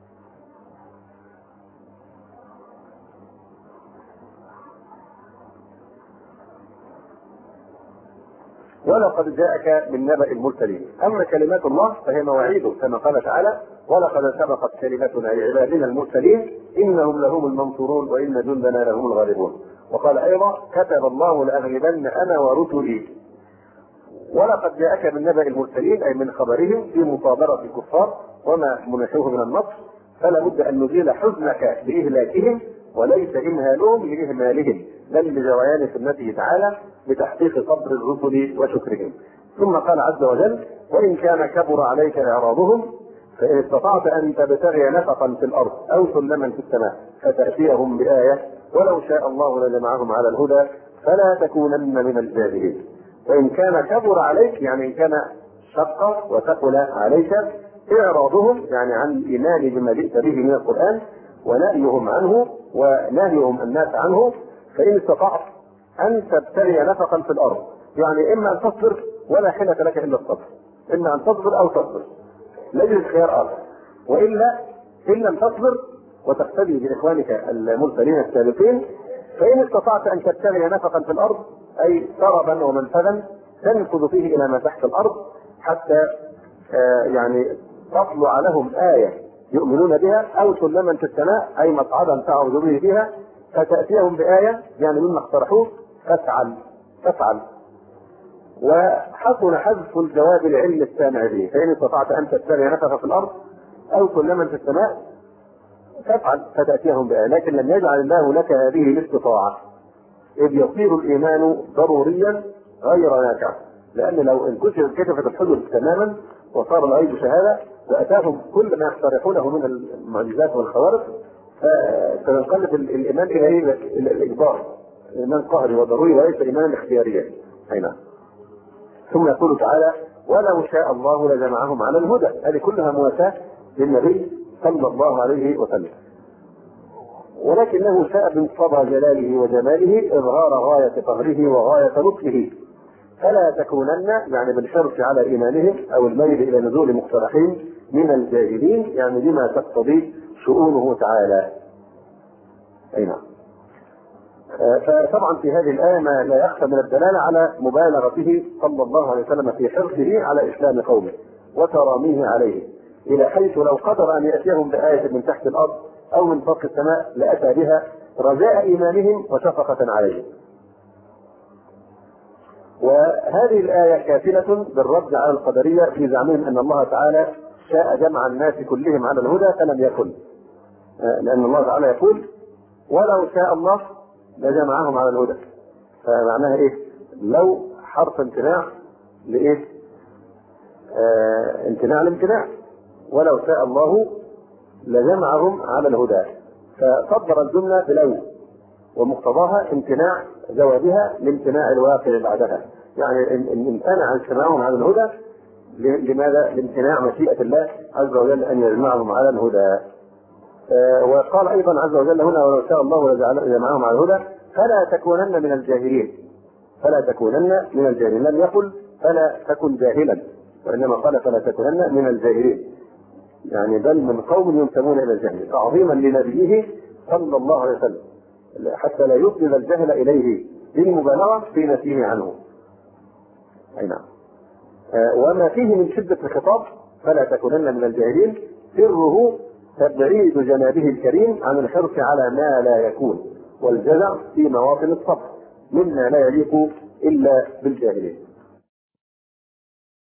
S1: ولقد جاءك من نبأ المرسلين. أما كلمات الله فهي مواعيده كما قال تعالى: ولقد سبقت كلمتنا لعبادنا المرسلين إنهم لهم المنصورون وإن جندنا لهم الغالبون. وقال أيضا: كتب الله لأغلبن أنا ورسلي. ولقد جاءك من نبأ المرسلين أي من خبرهم في مصابرة الكفار وما منحوه من النصر، فلا بد أن نزيل حزنك بإهلاكهم وليس إمهالهم لإهمالهم، بل بجريان سنته تعالى بتحقيق صبر الرسل وشكرهم. ثم قال عز وجل: وإن كان كبر عليك إعراضهم فإن استطعت أن تبتغي نفقا في الأرض أو سلما في السماء فتأتيهم بآية ولو شاء الله لجمعهم على الهدى فلا تكونن من الجاهلين. وإن كان كبر عليك يعني إن كان شق وثقل عليك إعراضهم يعني عن الإيمان بما جئت به من القرآن ونهيهم عنه ونهيهم الناس عنه، فإن استطعت أن تبتغي نفقا في الأرض، يعني إما أن تصبر ولا حيلة لك إلا الصبر، إما أن تصبر أو تصبر، ليس خيار آخر. وإلا إن لم تصبر وتقتدي بإخوانك المرسلين السابقين، فإن استطعت أن تبتغي نفقا في الأرض أي طربا ومنفذا تنفذ فيه إلى ما تحت الأرض حتى يعني تطلع لهم آية يؤمنون بها، أو سلما في السماء أي مصعدا تعرج به فيها فتأتيهم بآية يعني مما اقترحوه فافعل. وحسن حذف الجواب لعلم السامع به، فإن استطعت أن تبتغي نفقا في الأرض أو سلما في السماء فافعل فتأتيهم بآية، لكن لم يجعل الله لك هذه الاستطاعة، إذ يصير الإيمان ضروريا غير نافع. لأن لو انكشفت الحجج تماما وصار الغيب شهادة وأتاهم كل ما يقترحونه من المعجزات والخوارق، فسينقلب الإيمان إلى الإجبار، إيمان قهري وضروري وليس إيمانا اختياريا. نعم. ثم يقول تعالى: ولو شاء الله لجمعهم على الهدى. هذه كلها مواساة للنبي صلى الله عليه وسلم، ولكنه شاء بمقتضى جلاله وجماله إظهار غاية قهره وغاية لطفه، فلا تكونن يعني بالحرص على إيمانهم أو الميل إلى نزول مقترحين من الجاهلين، يعني بما تقتضي شؤونه تعالى. أي نعم. فطبعا في هذه الآية ما لا يخفى من الدلالة على مبالغته صلى الله عليه وسلم في حرصه على إسلام قومه وتراميه عليه، إلى حيث لو قدر أن يأتيهم بآية من تحت الأرض أو من فوق السماء لأتى بها رجاء إيمانهم وشفقة عليهم. وهذه الآية كافلة بالرد على القدرية في زعمهم أن الله تعالى شاء جمع الناس كلهم على الهدى فلم يكن، لأن الله تعالى يقول: ولو شاء الله لجمعهم على الهدى. فمعناها إيه؟ لو حرف امتناع لإيه؟ امتناع الامتناع. ولو شاء الله لجمعهم على الهدى، فصدر الجملة بالأول، ومقتضاها امتناع زواجها لامتناع الواقع بعدها. يعني إن امتنع اجتماعهم على الهدى، لماذا؟ لامتناع مشيئة الله عز وجل أن يجمعهم على الهدى. وقال أيضا عز وجل هنا: ولو شاء الله لجمعهم على الهدى فلا تكونن من الجاهلين. فلا تكونن من الجاهلين، لم يقل فلا تكن جاهلا، وإنما قال فلا تكونن من الجاهلين، يعني بل من قوم ينتمون إلى الجهل، تعظيما لنبيه صلى الله عليه وسلم، حتى لا يفضل الجهل إليه بالمبالغة في نفيه عنه. أي نعم. وما فيه من شدة الخطاب فلا تكونن من الجاهلين سره تبعيد جنابه الكريم عن الحرص على ما لا يكون، والجزع في مواطن الصبر مما لا يليق إلا بالجاهلين.